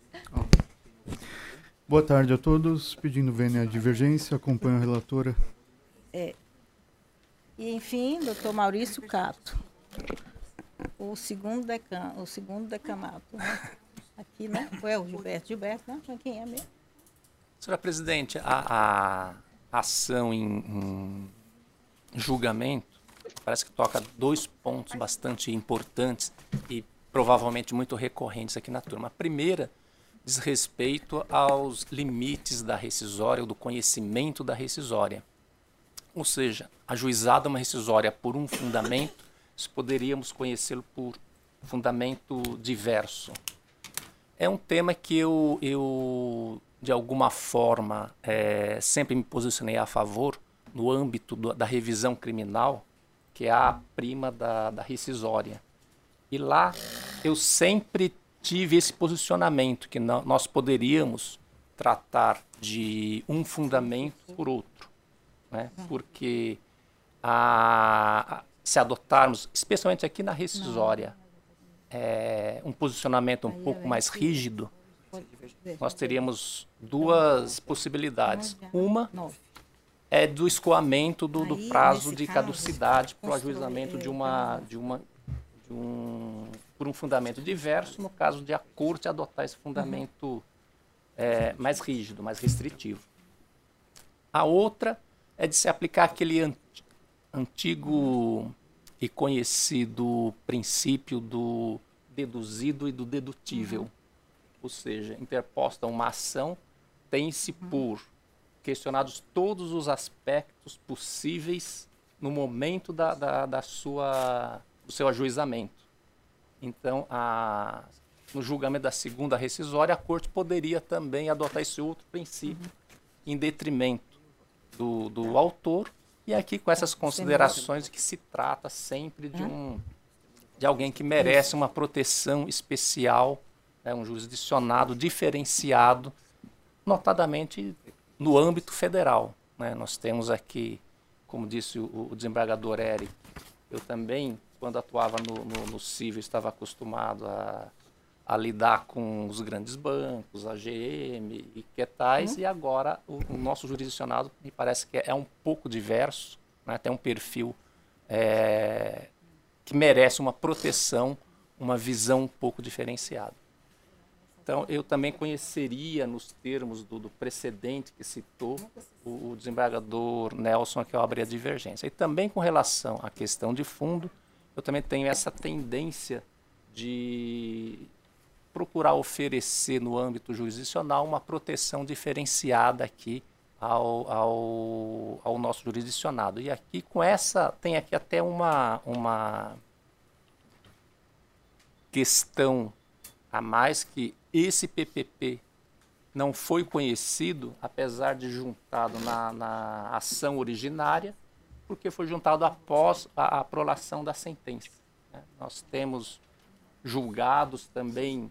Boa tarde a todos. Pedindo vênia à divergência, acompanho a relatora. E, enfim, doutor Maurício Cato. O segundo decanato. Né? Aqui, né? Ou é o Gilberto? Gilberto, não? Quem é mesmo? Senhora presidente, a ação em julgamento parece que toca 2 pontos bastante importantes e provavelmente muito recorrentes aqui na turma. A primeira diz respeito aos limites da rescisória ou do conhecimento da rescisória. Ou seja, ajuizada uma rescisória por um fundamento, poderíamos conhecê-lo por fundamento diverso. É um tema que eu de alguma forma, sempre me posicionei a favor no âmbito da revisão criminal, que é a prima da rescisória. E lá eu sempre tive esse posicionamento, que nós poderíamos tratar de um fundamento por outro, né? Porque se adotarmos, especialmente aqui na rescisória, um posicionamento um pouco mais rígido, nós teríamos 2 possibilidades. Uma é do escoamento do prazo de caducidade para o ajuizamento por um fundamento diverso, no caso de a Corte adotar esse fundamento mais rígido, mais restritivo. A outra é de se aplicar aquele antigo e conhecido princípio do deduzido e do dedutível. Ou seja, interposta uma ação, tem-se por questionados todos os aspectos possíveis no momento do seu ajuizamento. Então, no julgamento da segunda rescisória, a Corte poderia também adotar esse outro princípio em detrimento do autor, e aqui com essas considerações que se trata sempre de alguém que merece uma proteção especial, um jurisdicionado diferenciado, notadamente no âmbito federal, né? Nós temos aqui, como disse o desembargador Eric, eu também, quando atuava no civil, estava acostumado a lidar com os grandes bancos, a GM e que tais, e agora o nosso jurisdicionado me parece que é um pouco diverso, né? Tem um perfil que merece uma proteção, uma visão um pouco diferenciada. Então, eu também conheceria, nos termos do precedente que citou o desembargador Nelson, que eu abri a divergência. E também com relação à questão de fundo, eu também tenho essa tendência de procurar oferecer no âmbito jurisdicional uma proteção diferenciada aqui ao nosso jurisdicionado. E aqui com tem aqui até uma questão a mais, que esse PPP não foi conhecido, apesar de juntado na ação originária, porque foi juntado após a prolação da sentença, né? Nós temos julgados também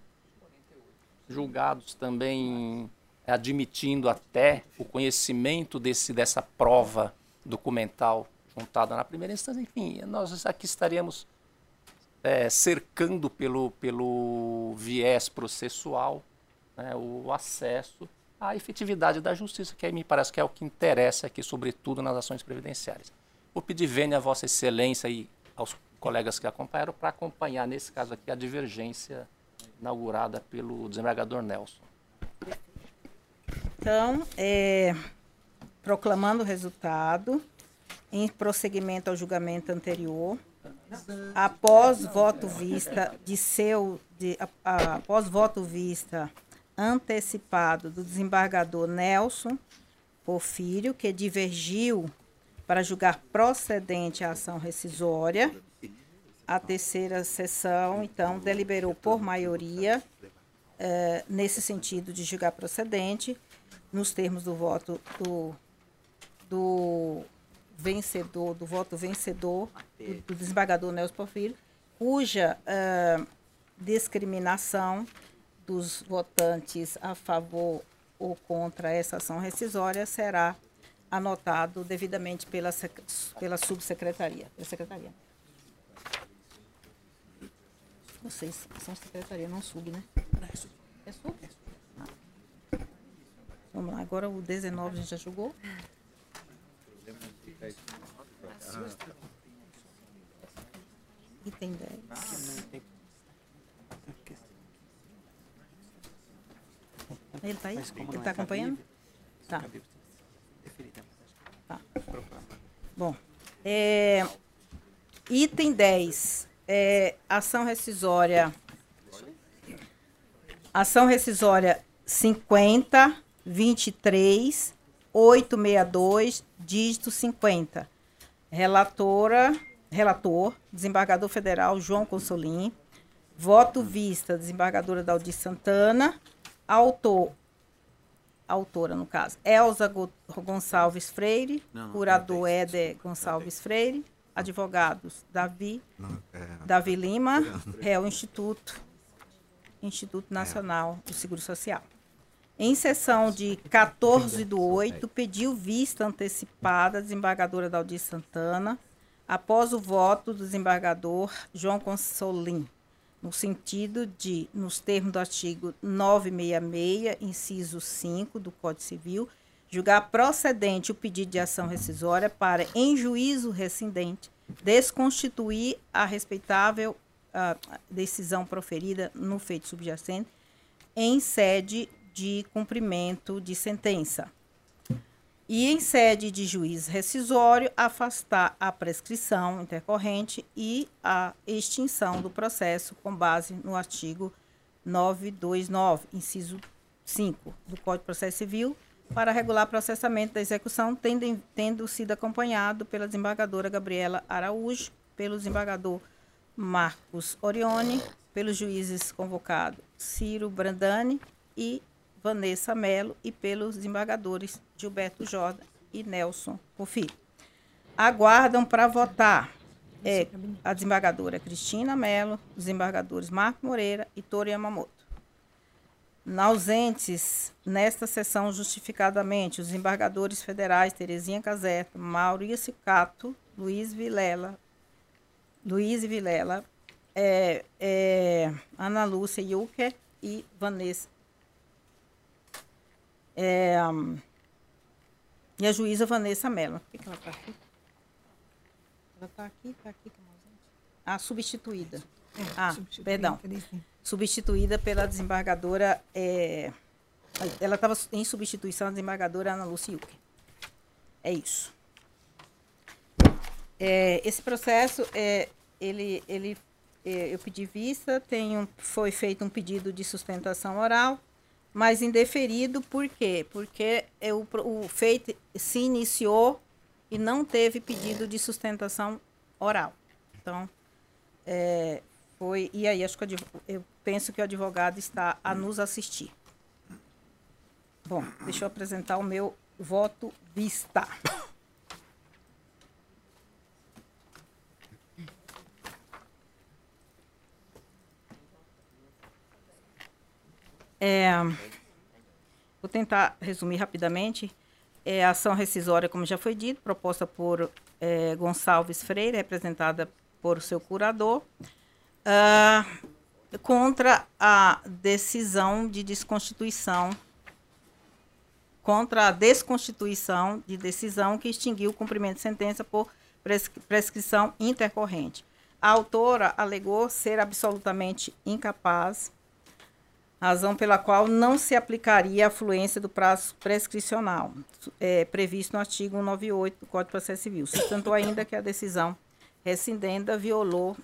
admitindo até o conhecimento dessa prova documental juntada na primeira instância. Enfim, nós aqui estaríamos cercando pelo viés processual, né, o acesso à efetividade da justiça, que aí me parece que é o que interessa aqui, sobretudo nas ações previdenciárias. Vou pedir vênia a Vossa Excelência e aos colegas que acompanharam para acompanhar, nesse caso aqui, a divergência inaugurada pelo desembargador Nelson. Então, proclamando o resultado, em prosseguimento ao julgamento anterior, após voto vista antecipado do desembargador Nelson Porfírio, que divergiu para julgar procedente a ação rescisória, a terceira sessão, então, deliberou por maioria, nesse sentido de julgar procedente, nos termos do voto do voto vencedor do desembargador Nelson Porfírio, cuja discriminação dos votantes a favor ou contra essa ação rescisória será anotado devidamente pela subsecretaria, pela secretaria. Vocês são secretaria, não sub, né? É sub? Ah. Vamos lá, agora o 19 a gente já julgou? Item 10. Ele está aí? Ele está acompanhando? Tá. Tá. Bom, item 10, ação rescisória 5023 862, dígito 50. Relator, desembargador federal João Consolim. Voto vista, desembargadora Daldi Santana. Autora, no caso, Elza Gonçalves Freire. Curador Éder Gonçalves Freire. Advogados Davi Lima. Réu Instituto Nacional do Seguro Social. Em sessão de 14/8, pediu vista antecipada a desembargadora Daldi Santana, após o voto do desembargador João Consolim, no sentido de, nos termos do artigo 966, inciso 5 do Código Civil, julgar procedente o pedido de ação rescisória para, em juízo rescindente, desconstituir a respeitável decisão proferida no feito subjacente em sede de cumprimento de sentença. E, em sede de juízo rescisório, afastar a prescrição intercorrente e a extinção do processo com base no artigo 929, inciso 5 do Código de Processo Civil, para regular processamento da execução, tendo sido acompanhado pela desembargadora Gabriela Araújo, pelo desembargador Marcos Orione, pelos juízes convocados Ciro Brandani e Vanessa Mello e pelos desembargadores Gilberto Jordan e Nelson Porfírio. Aguardam para votar a desembargadora Cristina Mello, os desembargadores Marco Moreira e Toro Yamamoto. Ausentes nesta sessão justificadamente os desembargadores federais Terezinha Caserta, Maurício Cato, Luiz Vilela, Ana Lúcia Yucker e Vanessa. E a juíza Vanessa Mello. Por que ela está aqui? Ela está aqui, substituída. Perdão. Substituída pela desembargadora. Ela estava em substituição da desembargadora Ana Lúcia Yucker. É isso. Esse processo, eu pedi vista, foi feito um pedido de sustentação oral, mas indeferido, por quê? Porque o feito se iniciou e não teve pedido de sustentação oral. Então, e aí eu penso que o advogado está a nos assistir. Bom, deixa eu apresentar o meu voto vista. Vou tentar resumir rapidamente. A ação rescisória, como já foi dito, proposta por Gonçalves Freire, representada por seu curador, contra a decisão de desconstituição, de decisão que extinguiu o cumprimento de sentença por prescrição intercorrente. A autora alegou ser absolutamente incapaz, razão pela qual não se aplicaria a fluência do prazo prescricional, previsto no artigo 198 do Código de Processo Civil. Sustentou ainda que a decisão rescindenda violou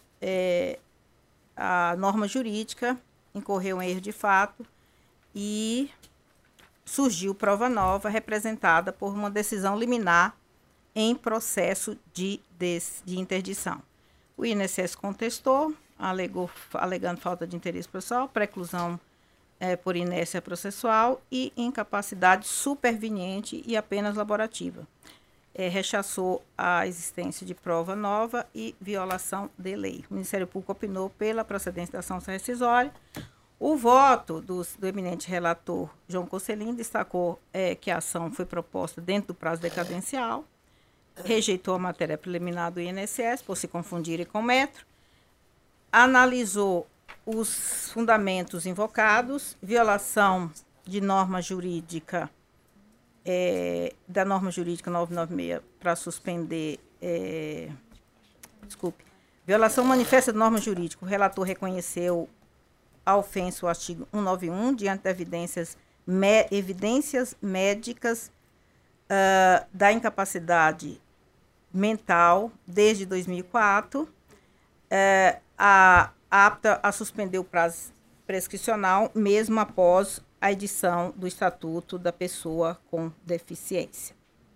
a norma jurídica, incorreu em erro de fato e surgiu prova nova representada por uma decisão liminar em processo de interdição. O INSS contestou, alegando falta de interesse processual, preclusão por inércia processual e incapacidade superveniente e apenas laborativa. Rechaçou a existência de prova nova e violação de lei. O Ministério Público opinou pela procedência da ação rescisória. O voto do eminente relator João Consolim destacou que a ação foi proposta dentro do prazo decadencial, rejeitou a matéria preliminar do INSS por se confundirem com o metro, analisou os fundamentos invocados, violação de norma jurídica, da norma jurídica 996 para suspender, violação manifesta de norma jurídica. O relator reconheceu a ofensa, o artigo 191, diante de evidências evidências médicas da incapacidade mental desde 2004, apta a suspender o prazo prescricional, mesmo após a edição do Estatuto da Pessoa com Deficiência.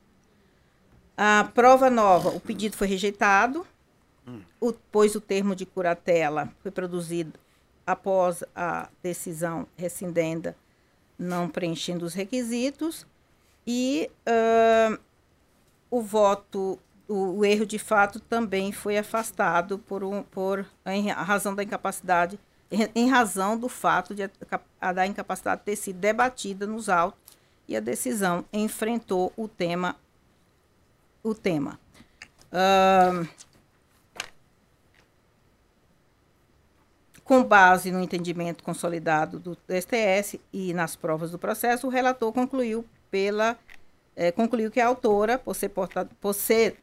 A prova nova, o pedido foi rejeitado, pois o termo de curatela foi produzido após a decisão rescindenda, não preenchendo os requisitos, e o erro de fato também foi afastado em razão da incapacidade, em razão do fato da incapacidade ter sido debatida nos autos, e a decisão enfrentou o tema. Com base no entendimento consolidado do STS e nas provas do processo, o relator concluiu que a autora, por ser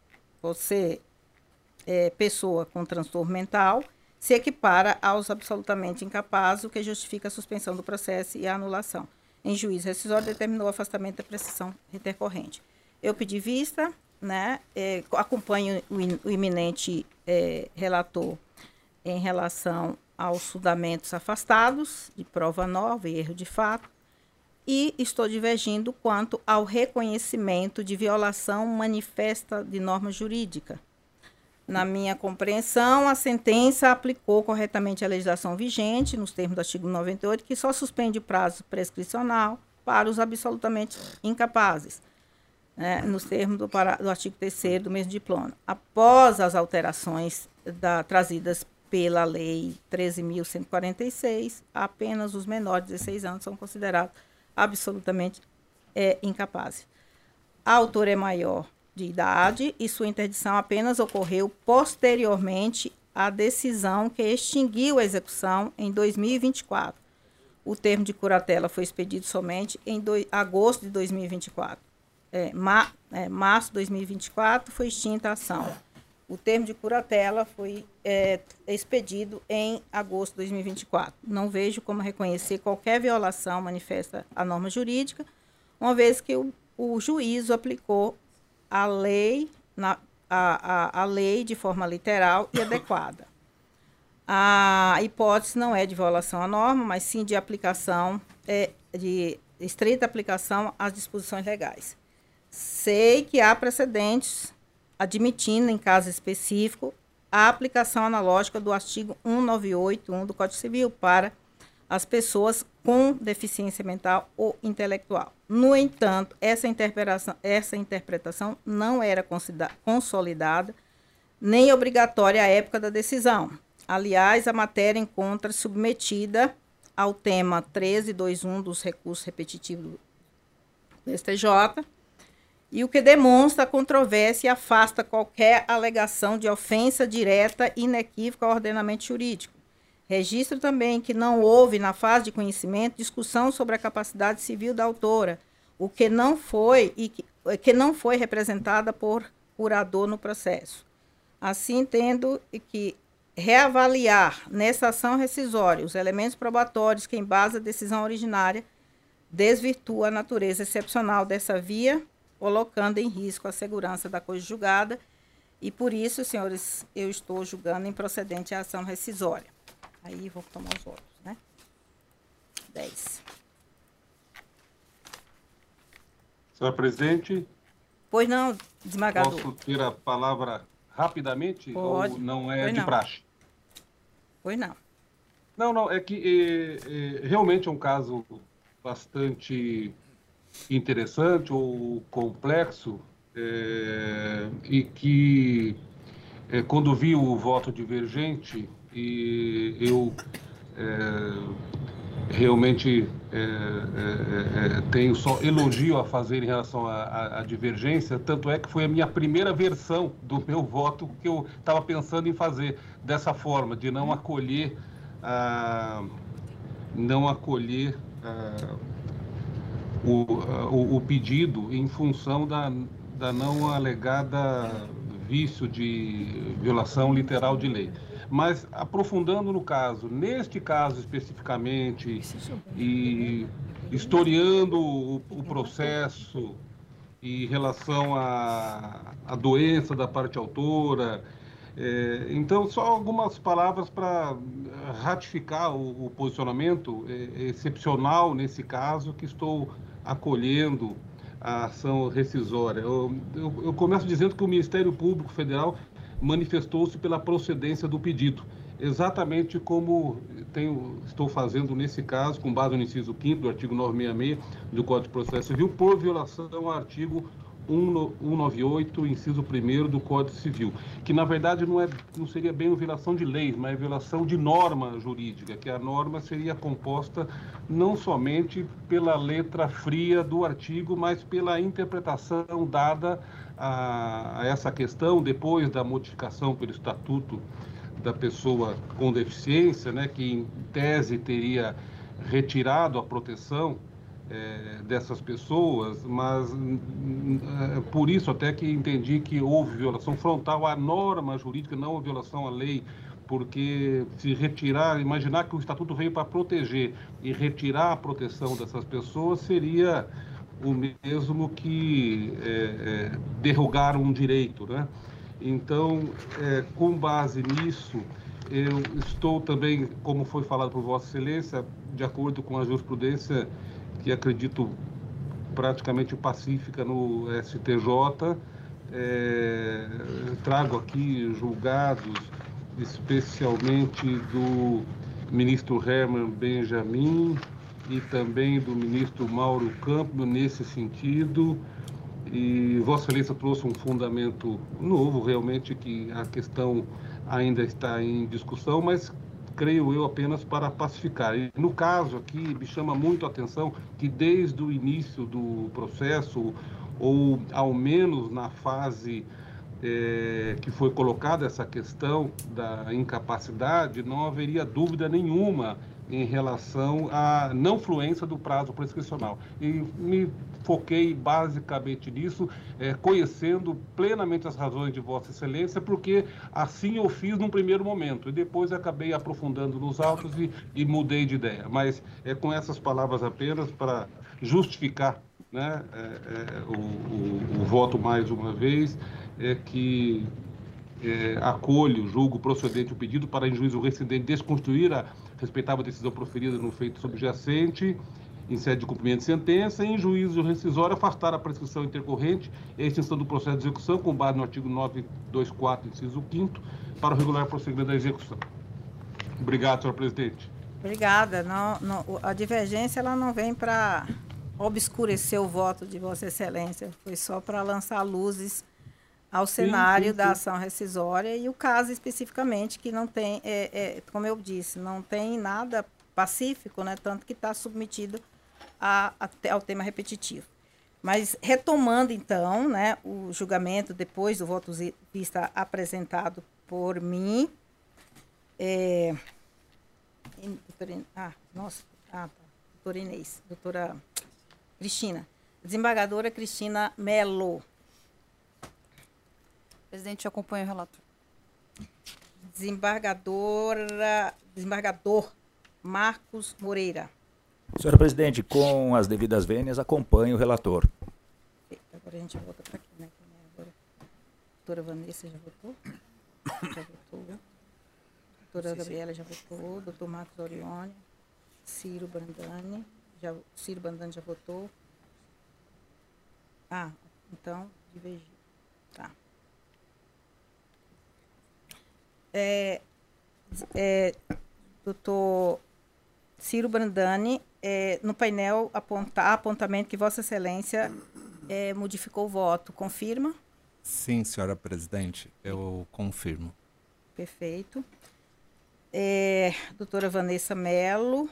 pessoa com transtorno mental, se equipara aos absolutamente incapazes, o que justifica a suspensão do processo e a anulação. Em juízo rescisório, determinou o afastamento da prescrição intercorrente. Eu pedi vista, né, acompanho o iminente relator em relação aos fundamentos afastados de prova nova e erro de fato, e estou divergindo quanto ao reconhecimento de violação manifesta de norma jurídica. Na minha compreensão, a sentença aplicou corretamente a legislação vigente, nos termos do artigo 98, que só suspende o prazo prescricional para os absolutamente incapazes, né, nos termos do artigo 3º do mesmo diploma. Após as alterações trazidas pela Lei 13.146, apenas os menores de 16 anos são considerados absolutamente incapazes. A autora é maior de idade e sua interdição apenas ocorreu posteriormente à decisão que extinguiu a execução em 2024. O termo de curatela foi expedido somente em agosto de 2024. Março de 2024 foi extinta a ação. O termo de curatela foi expedido em agosto de 2024. Não vejo como reconhecer qualquer violação manifesta à norma jurídica, uma vez que o juízo aplicou a lei, a lei de forma literal e adequada. A hipótese não é de violação à norma, mas sim de aplicação, de estreita aplicação às disposições legais. Sei que há precedentes admitindo, em caso específico, a aplicação analógica do artigo 198.1 do Código Civil para as pessoas com deficiência mental ou intelectual. No entanto, essa interpretação não era consolidada nem obrigatória à época da decisão. Aliás, a matéria encontra-se submetida ao tema 13.2.1 dos recursos repetitivos do STJ, e o que demonstra a controvérsia e afasta qualquer alegação de ofensa direta e inequívoca ao ordenamento jurídico. Registro também que não houve, na fase de conhecimento, discussão sobre a capacidade civil da autora, o que não foi representada por curador no processo. Assim, entendo que reavaliar nessa ação rescisória os elementos probatórios que embasam a decisão originária desvirtua a natureza excepcional dessa via, colocando em risco a segurança da coisa julgada, e por isso, senhores, eu estou julgando improcedente a ação rescisória. Aí vou tomar os votos, né? 10. Senhora presidente. Pois não, desembargador. Posso ter a palavra rapidamente? Pode. Ou não é de praxe? Pois não. Não, é que realmente é um caso bastante interessante ou complexo, e que quando vi o voto divergente, e eu realmente tenho só elogio a fazer em relação à divergência, tanto é que foi a minha primeira versão do meu voto que eu estava pensando em fazer dessa forma, de não acolher o pedido em função da não alegada vício de violação literal de lei. Mas, aprofundando no caso, neste caso especificamente, e historiando o processo em relação à doença da parte autora. Então, só algumas palavras para ratificar o posicionamento excepcional nesse caso, que estou acolhendo a ação rescisória. Eu começo dizendo que o Ministério Público Federal manifestou-se pela procedência do pedido, exatamente como estou fazendo nesse caso, com base no inciso 5º do artigo 966 do Código de Processo Civil, por violação ao artigo 198, inciso 1º do Código Civil, que na verdade não seria bem uma violação de leis, mas violação de norma jurídica, que a norma seria composta não somente pela letra fria do artigo, mas pela interpretação dada a essa questão depois da modificação pelo Estatuto da Pessoa com Deficiência, né, que em tese teria retirado a proteção dessas pessoas, mas por isso até que entendi que houve violação frontal à norma jurídica, não a violação à lei, porque se retirar, imaginar que o Estatuto veio para proteger e retirar a proteção dessas pessoas seria o mesmo que derrogar um direito, né? Então, com base nisso, eu estou também, como foi falado por Vossa Excelência, de acordo com a jurisprudência que acredito praticamente pacífica no STJ, trago aqui julgados, especialmente do ministro Herman Benjamin e também do ministro Mauro Campos, nesse sentido, e Vossa Excelência trouxe um fundamento novo, realmente, que a questão ainda está em discussão, mas creio eu apenas para pacificar. E no caso aqui, me chama muito a atenção que desde o início do processo, ou ao menos na fase que foi colocada essa questão da incapacidade, não haveria dúvida nenhuma em relação à não fluência do prazo prescricional. E me foquei basicamente nisso, conhecendo plenamente as razões de Vossa Excelência, porque assim eu fiz num primeiro momento, e depois acabei aprofundando nos autos e mudei de ideia. Mas com essas palavras apenas para justificar, né, o voto mais uma vez, que acolho, julgo procedente o pedido para em juízo rescindente desconstruir a respeitável decisão proferida no feito subjacente em sede de cumprimento de sentença e em juízo rescisório afastar a prescrição intercorrente e a extinção do processo de execução com base no artigo 924, inciso 5º, para o regular prosseguimento da execução. Obrigado, senhor presidente. Obrigada. A divergência ela não vem para obscurecer o voto de Vossa Excelência, foi só para lançar luzes ao cenário da ação rescisória e o caso especificamente, que não tem, como eu disse, não tem nada pacífico, né, tanto que está submetido ao tema repetitivo. Mas retomando então, né, o julgamento depois do voto vista apresentado por mim, doutora Inês, doutora Cristina, desembargadora Cristina Melo. Presidente, acompanha o relator. Desembargador Marcos Moreira. Senhora presidente, com as devidas vênias, acompanho o relator. Agora a gente volta para aqui, né? Agora, a doutora Vanessa já votou? Já votou. A doutora Gabriela já votou. Doutor Marcos Orione. Ciro Bandani já votou. Então, divergiu. Tá. Doutor Ciro Brandani, no painel apontamento que Vossa Excelência modificou o voto. Confirma? Sim, senhora presidente, eu confirmo. Perfeito. Doutora Vanessa Melo,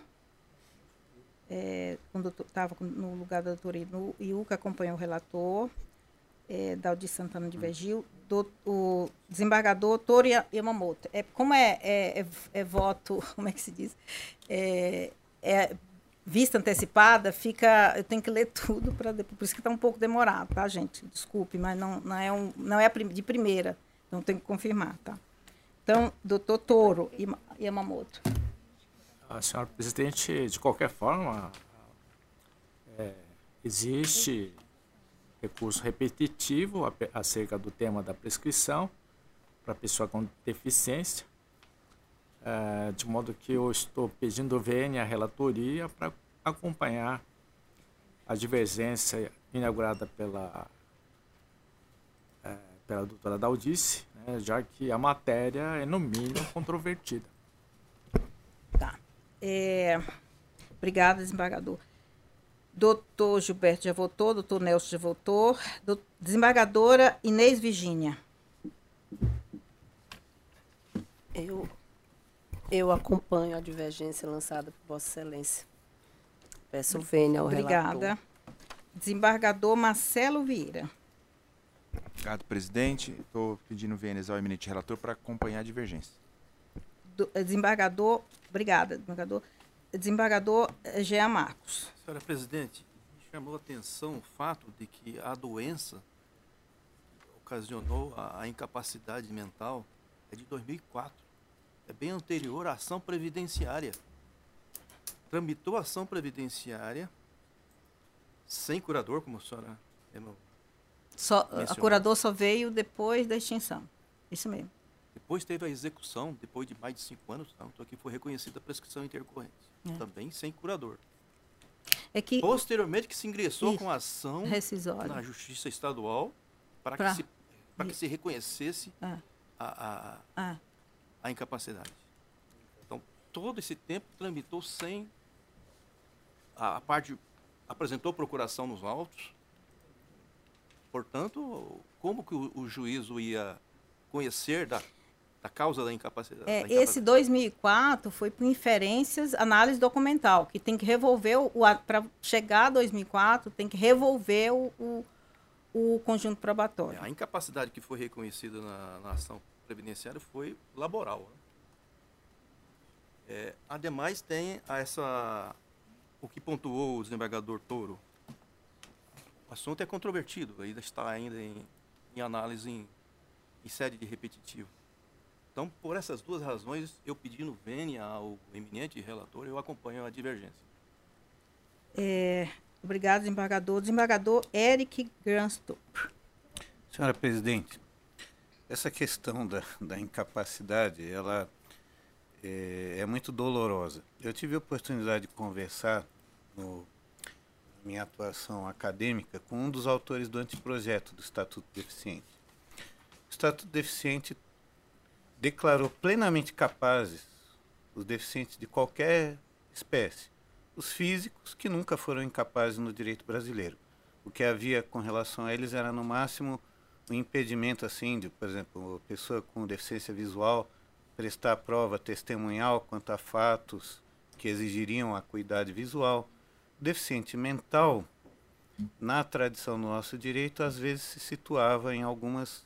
estava no lugar da doutora Iuca, acompanhou o relator. Daldi Santana divergiu. O desembargador Toro Yamamoto. Como é voto, como é que se diz? Vista antecipada, eu tenho que ler tudo para depois. Por isso que está um pouco demorado, tá, gente? Desculpe, mas não é de primeira. Então tenho que confirmar, tá? Então, doutor Toro Yamamoto. Senhora presidente, de qualquer forma, Existe recurso repetitivo acerca do tema da prescrição para pessoa com deficiência, de modo que eu estou pedindo vênia à relatoria para acompanhar a divergência inaugurada pela doutora Daldice, né, já que a matéria é, no mínimo, controvertida. Tá. Obrigada, desembargador. Doutor Gilberto já votou, doutor Nelson já votou. Desembargadora Inês Virgínia. Eu acompanho a divergência lançada por Vossa Excelência. Peço vênia ao relator. Obrigada. Desembargador Marcelo Vieira. Obrigado, presidente. Estou pedindo vênias ao eminente relator para acompanhar a divergência. Desembargador, obrigada, desembargador. Desembargador Jean Marcos. Senhora presidente, me chamou a atenção o fato de que a doença que ocasionou a incapacidade mental é de 2004. É bem anterior à ação previdenciária. Tramitou a ação previdenciária sem curador, como a senhora A curador só veio depois da extinção. Isso mesmo. Depois teve a execução, depois de mais de 5 anos, tanto que foi reconhecida a prescrição intercorrente. Também sem curador. Posteriormente que se ingressou com a ação rescisória na Justiça Estadual para que se reconhecesse a incapacidade. Então, todo esse tempo tramitou sem... A parte apresentou procuração nos autos. Portanto, como que o juízo ia conhecer da causa da incapacidade? Esse 2004 foi por inferências, análise documental, que tem que revolver, para chegar a 2004, tem que revolver o conjunto probatório. A incapacidade que foi reconhecida na ação previdenciária foi laboral. Né? Ademais, tem o que pontuou o desembargador Toro. O assunto é controvertido, ainda está em análise em sede de repetitivo. Então, por essas duas razões, eu pedindo vênia ao eminente relator, eu acompanho a divergência. Obrigado, desembargador. Desembargador Eric Granstorp. Senhora presidente, essa questão da incapacidade, ela é muito dolorosa. Eu tive a oportunidade de conversar na minha atuação acadêmica com um dos autores do anteprojeto do Estatuto do Deficiente. O Estatuto do Deficiente declarou plenamente capazes os deficientes de qualquer espécie, os físicos que nunca foram incapazes no direito brasileiro. O que havia com relação a eles era, no máximo, um impedimento, assim, de, por exemplo, uma pessoa com deficiência visual prestar prova testemunhal quanto a fatos que exigiriam a acuidade visual. O deficiente mental, na tradição do nosso direito, às vezes se situava em alguns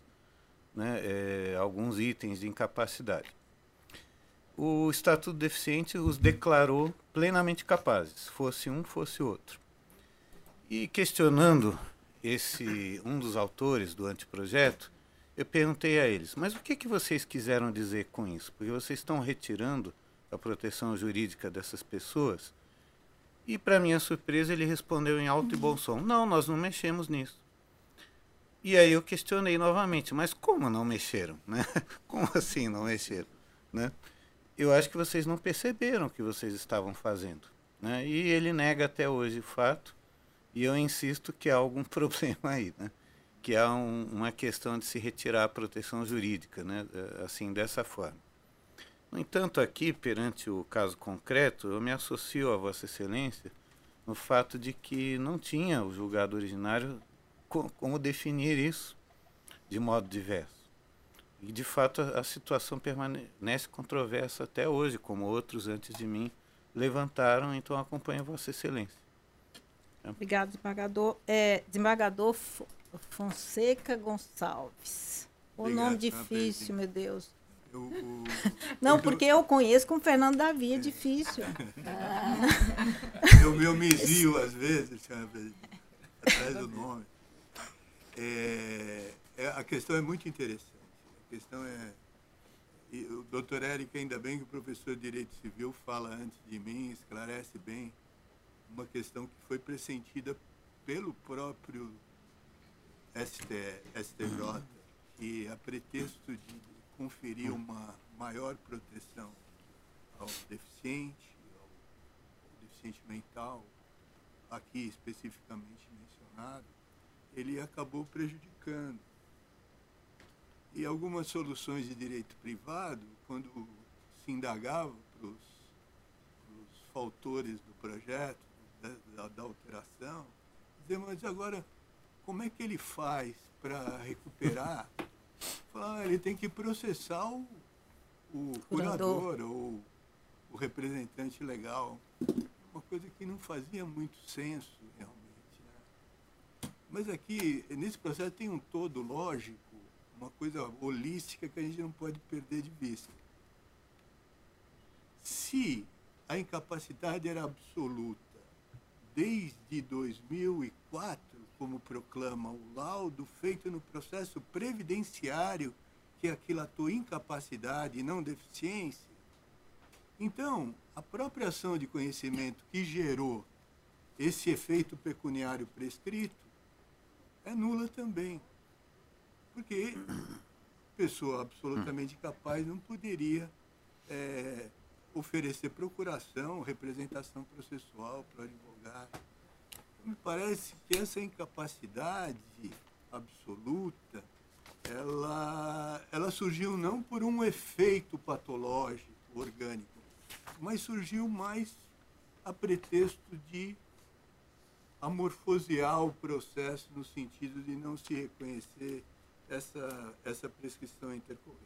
itens de incapacidade. O Estatuto do Deficiente os declarou plenamente capazes, fosse um, fosse outro. E questionando um dos autores do anteprojeto, eu perguntei a eles, mas o que vocês quiseram dizer com isso? Porque vocês estão retirando a proteção jurídica dessas pessoas? E, para minha surpresa, ele respondeu em alto e bom som, não, nós não mexemos nisso. E aí eu questionei novamente, mas como não mexeram? Né? Como assim não mexeram? Né? Eu acho que vocês não perceberam o que vocês estavam fazendo. Né? E ele nega até hoje o fato, e eu insisto que há algum problema aí, né? Que há uma questão de se retirar a proteção jurídica, né? Assim, dessa forma. No entanto, aqui, perante o caso concreto, eu me associo a Vossa Excelência no fato de que não tinha o julgado originário como definir isso de modo diverso. E, de fato, a situação permanece controversa até hoje, como outros antes de mim levantaram, então acompanho Vossa Excelência. Obrigado, desembargador. Desembargador Fonseca Gonçalves. O nome difícil, meu Deus. Não, porque eu conheço como Fernando Davi, é difícil. Eu me desvio às vezes, senhora presidente, atrás do nome. A questão é muito interessante. A questão o doutor Eric, ainda bem que o professor de Direito Civil fala antes de mim, esclarece bem uma questão que foi pressentida pelo próprio STJ, que a pretexto de conferir uma maior proteção ao deficiente mental, aqui especificamente mencionado, ele acabou prejudicando. E algumas soluções de direito privado, quando se indagava para os fautores do projeto, da alteração, dizer, mas agora, como é que ele faz para recuperar? Ele tem que processar o curador ou o representante legal. Uma coisa que não fazia muito senso, realmente. Né? Mas aqui, nesse processo, tem um todo lógico, uma coisa holística que a gente não pode perder de vista. Se a incapacidade era absoluta desde 2004, como proclama o laudo feito no processo previdenciário, que aquilatou incapacidade e não deficiência, então, a própria ação de conhecimento que gerou esse efeito pecuniário prescrito é nula também. Porque pessoa absolutamente capaz não poderia oferecer procuração, representação processual para o advogado. Então, me parece que essa incapacidade absoluta, ela surgiu não por um efeito patológico, orgânico, mas surgiu mais a pretexto de amorfosear o processo no sentido de não se reconhecer essa prescrição intercorrente.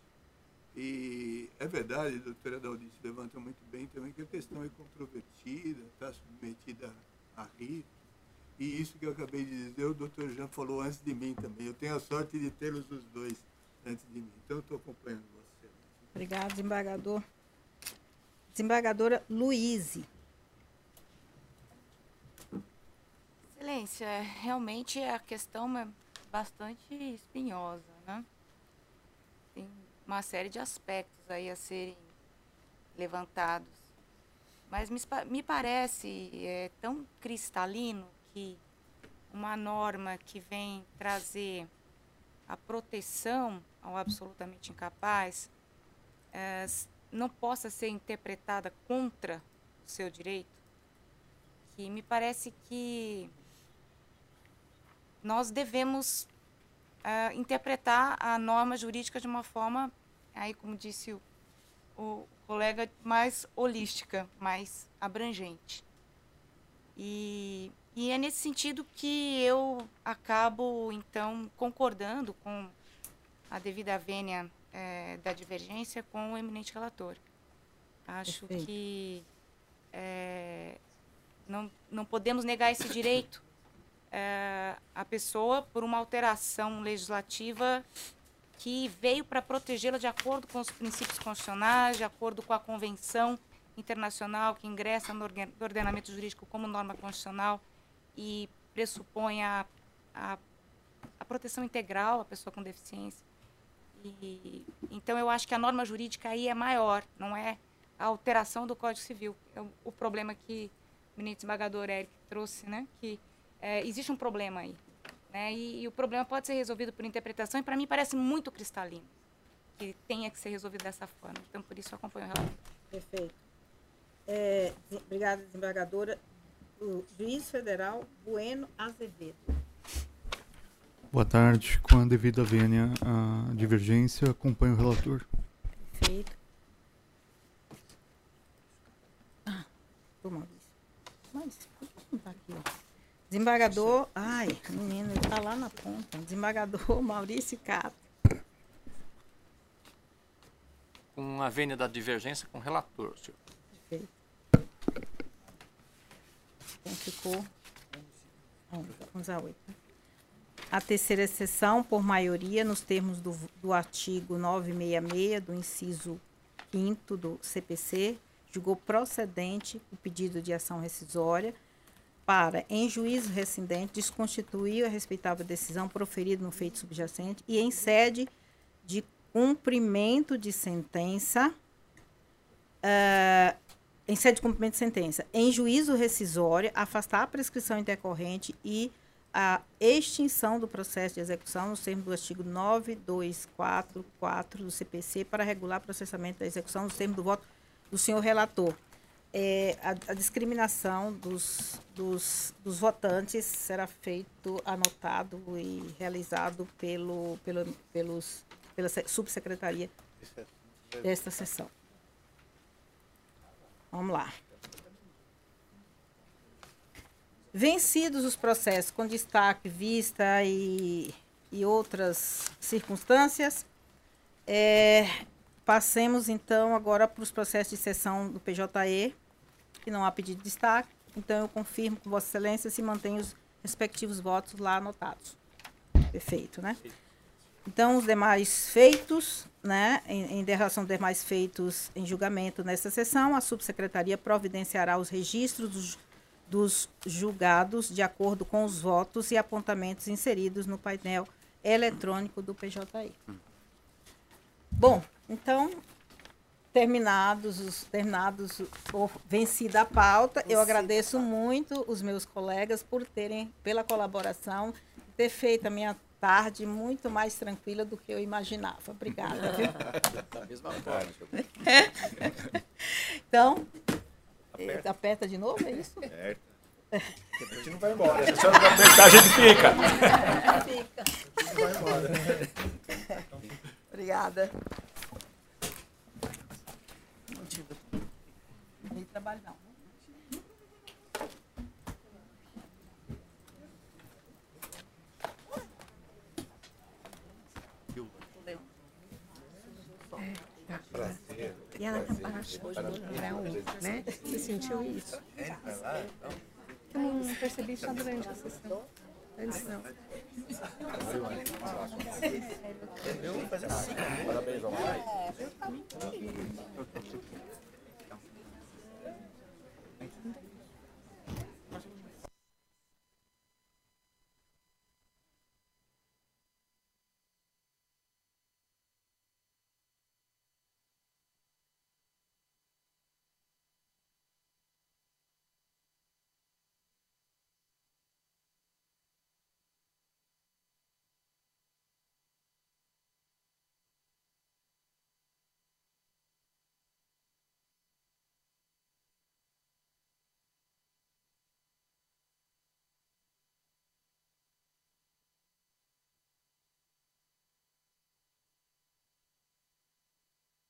E é verdade, a doutora Daldice levanta muito bem também que a questão é controvertida, está submetida a rito, e isso que eu acabei de dizer, o doutor Jean falou antes de mim também. Eu tenho a sorte de tê-los os dois antes de mim, então eu estou acompanhando você. Obrigado, desembargador. Desembargadora Luíse. Excelência, realmente a questão é bastante espinhosa, né? Tem uma série de aspectos aí a serem levantados. Mas me parece tão cristalino que uma norma que vem trazer a proteção ao absolutamente incapaz não possa ser interpretada contra o seu direito, que me parece que nós devemos interpretar a norma jurídica de uma forma, aí como disse o colega, mais holística, mais abrangente. E é nesse sentido que eu acabo, então, concordando com a devida vênia da divergência com o eminente relator. Acho Perfeito. que não podemos negar esse direito à pessoa por uma alteração legislativa que veio para protegê-la de acordo com os princípios constitucionais, de acordo com a Convenção Internacional que ingressa no ordenamento jurídico como norma constitucional e pressupõe a proteção integral à pessoa com deficiência. Então, eu acho que a norma jurídica aí é maior, não é a alteração do Código Civil. O problema que o ministro desembargador Éric trouxe, né, que existe um problema aí, né, e o problema pode ser resolvido por interpretação, e para mim parece muito cristalino que tenha que ser resolvido dessa forma. Então, por isso eu acompanho o relator. Perfeito. Obrigada, desembargadora. O juiz federal Bueno Azevedo. Boa tarde. Com a devida vênia à divergência, acompanho o relator. Perfeito. Maurício. Mas por que não está aqui? Ó? Desembargador. Ai, menino, ele está lá na ponta. Desembargador Maurício Cato. Com a vênia da divergência com o relator, senhor. Perfeito. Então ficou 11-8. A terceira sessão, por maioria, nos termos do artigo 966 do inciso 5º do CPC, julgou procedente o pedido de ação rescisória para, em juízo rescindente, desconstituir a respeitável decisão proferida no feito subjacente e, em sede de cumprimento de sentença, em sede de cumprimento de sentença, em juízo rescisório, afastar a prescrição intercorrente e a extinção do processo de execução nos termos do artigo 9244 do CPC para regular o processamento da execução nos termos do voto do senhor relator. A discriminação dos votantes será feito, anotado e realizado pela subsecretaria desta sessão. Vamos lá. Vencidos os processos com destaque, vista e outras circunstâncias, passemos então agora para os processos de sessão do PJE, que não há pedido de destaque. Então eu confirmo com Vossa Excelência se mantém os respectivos votos lá anotados. Perfeito, né? Então, os demais feitos, né, em relação aos demais feitos em julgamento nesta sessão, a subsecretaria providenciará os registros dos julgados de acordo com os votos e apontamentos inseridos no painel eletrônico do PJE. Bom, então, vencida a pauta, eu agradeço muito os meus colegas por pela colaboração, ter feito a minha tarde muito mais tranquila do que eu imaginava. Obrigada. Então, aperta de novo, é isso? Certo. A gente não vai embora. Se a senhora não apertar, a gente fica. Fica. Não vai embora. Obrigada. Não tem trabalho, não. E ela está baixa, né? Você sentiu isso? Eu não percebi só durante a sessão. Antes não. Parabéns ao Mai.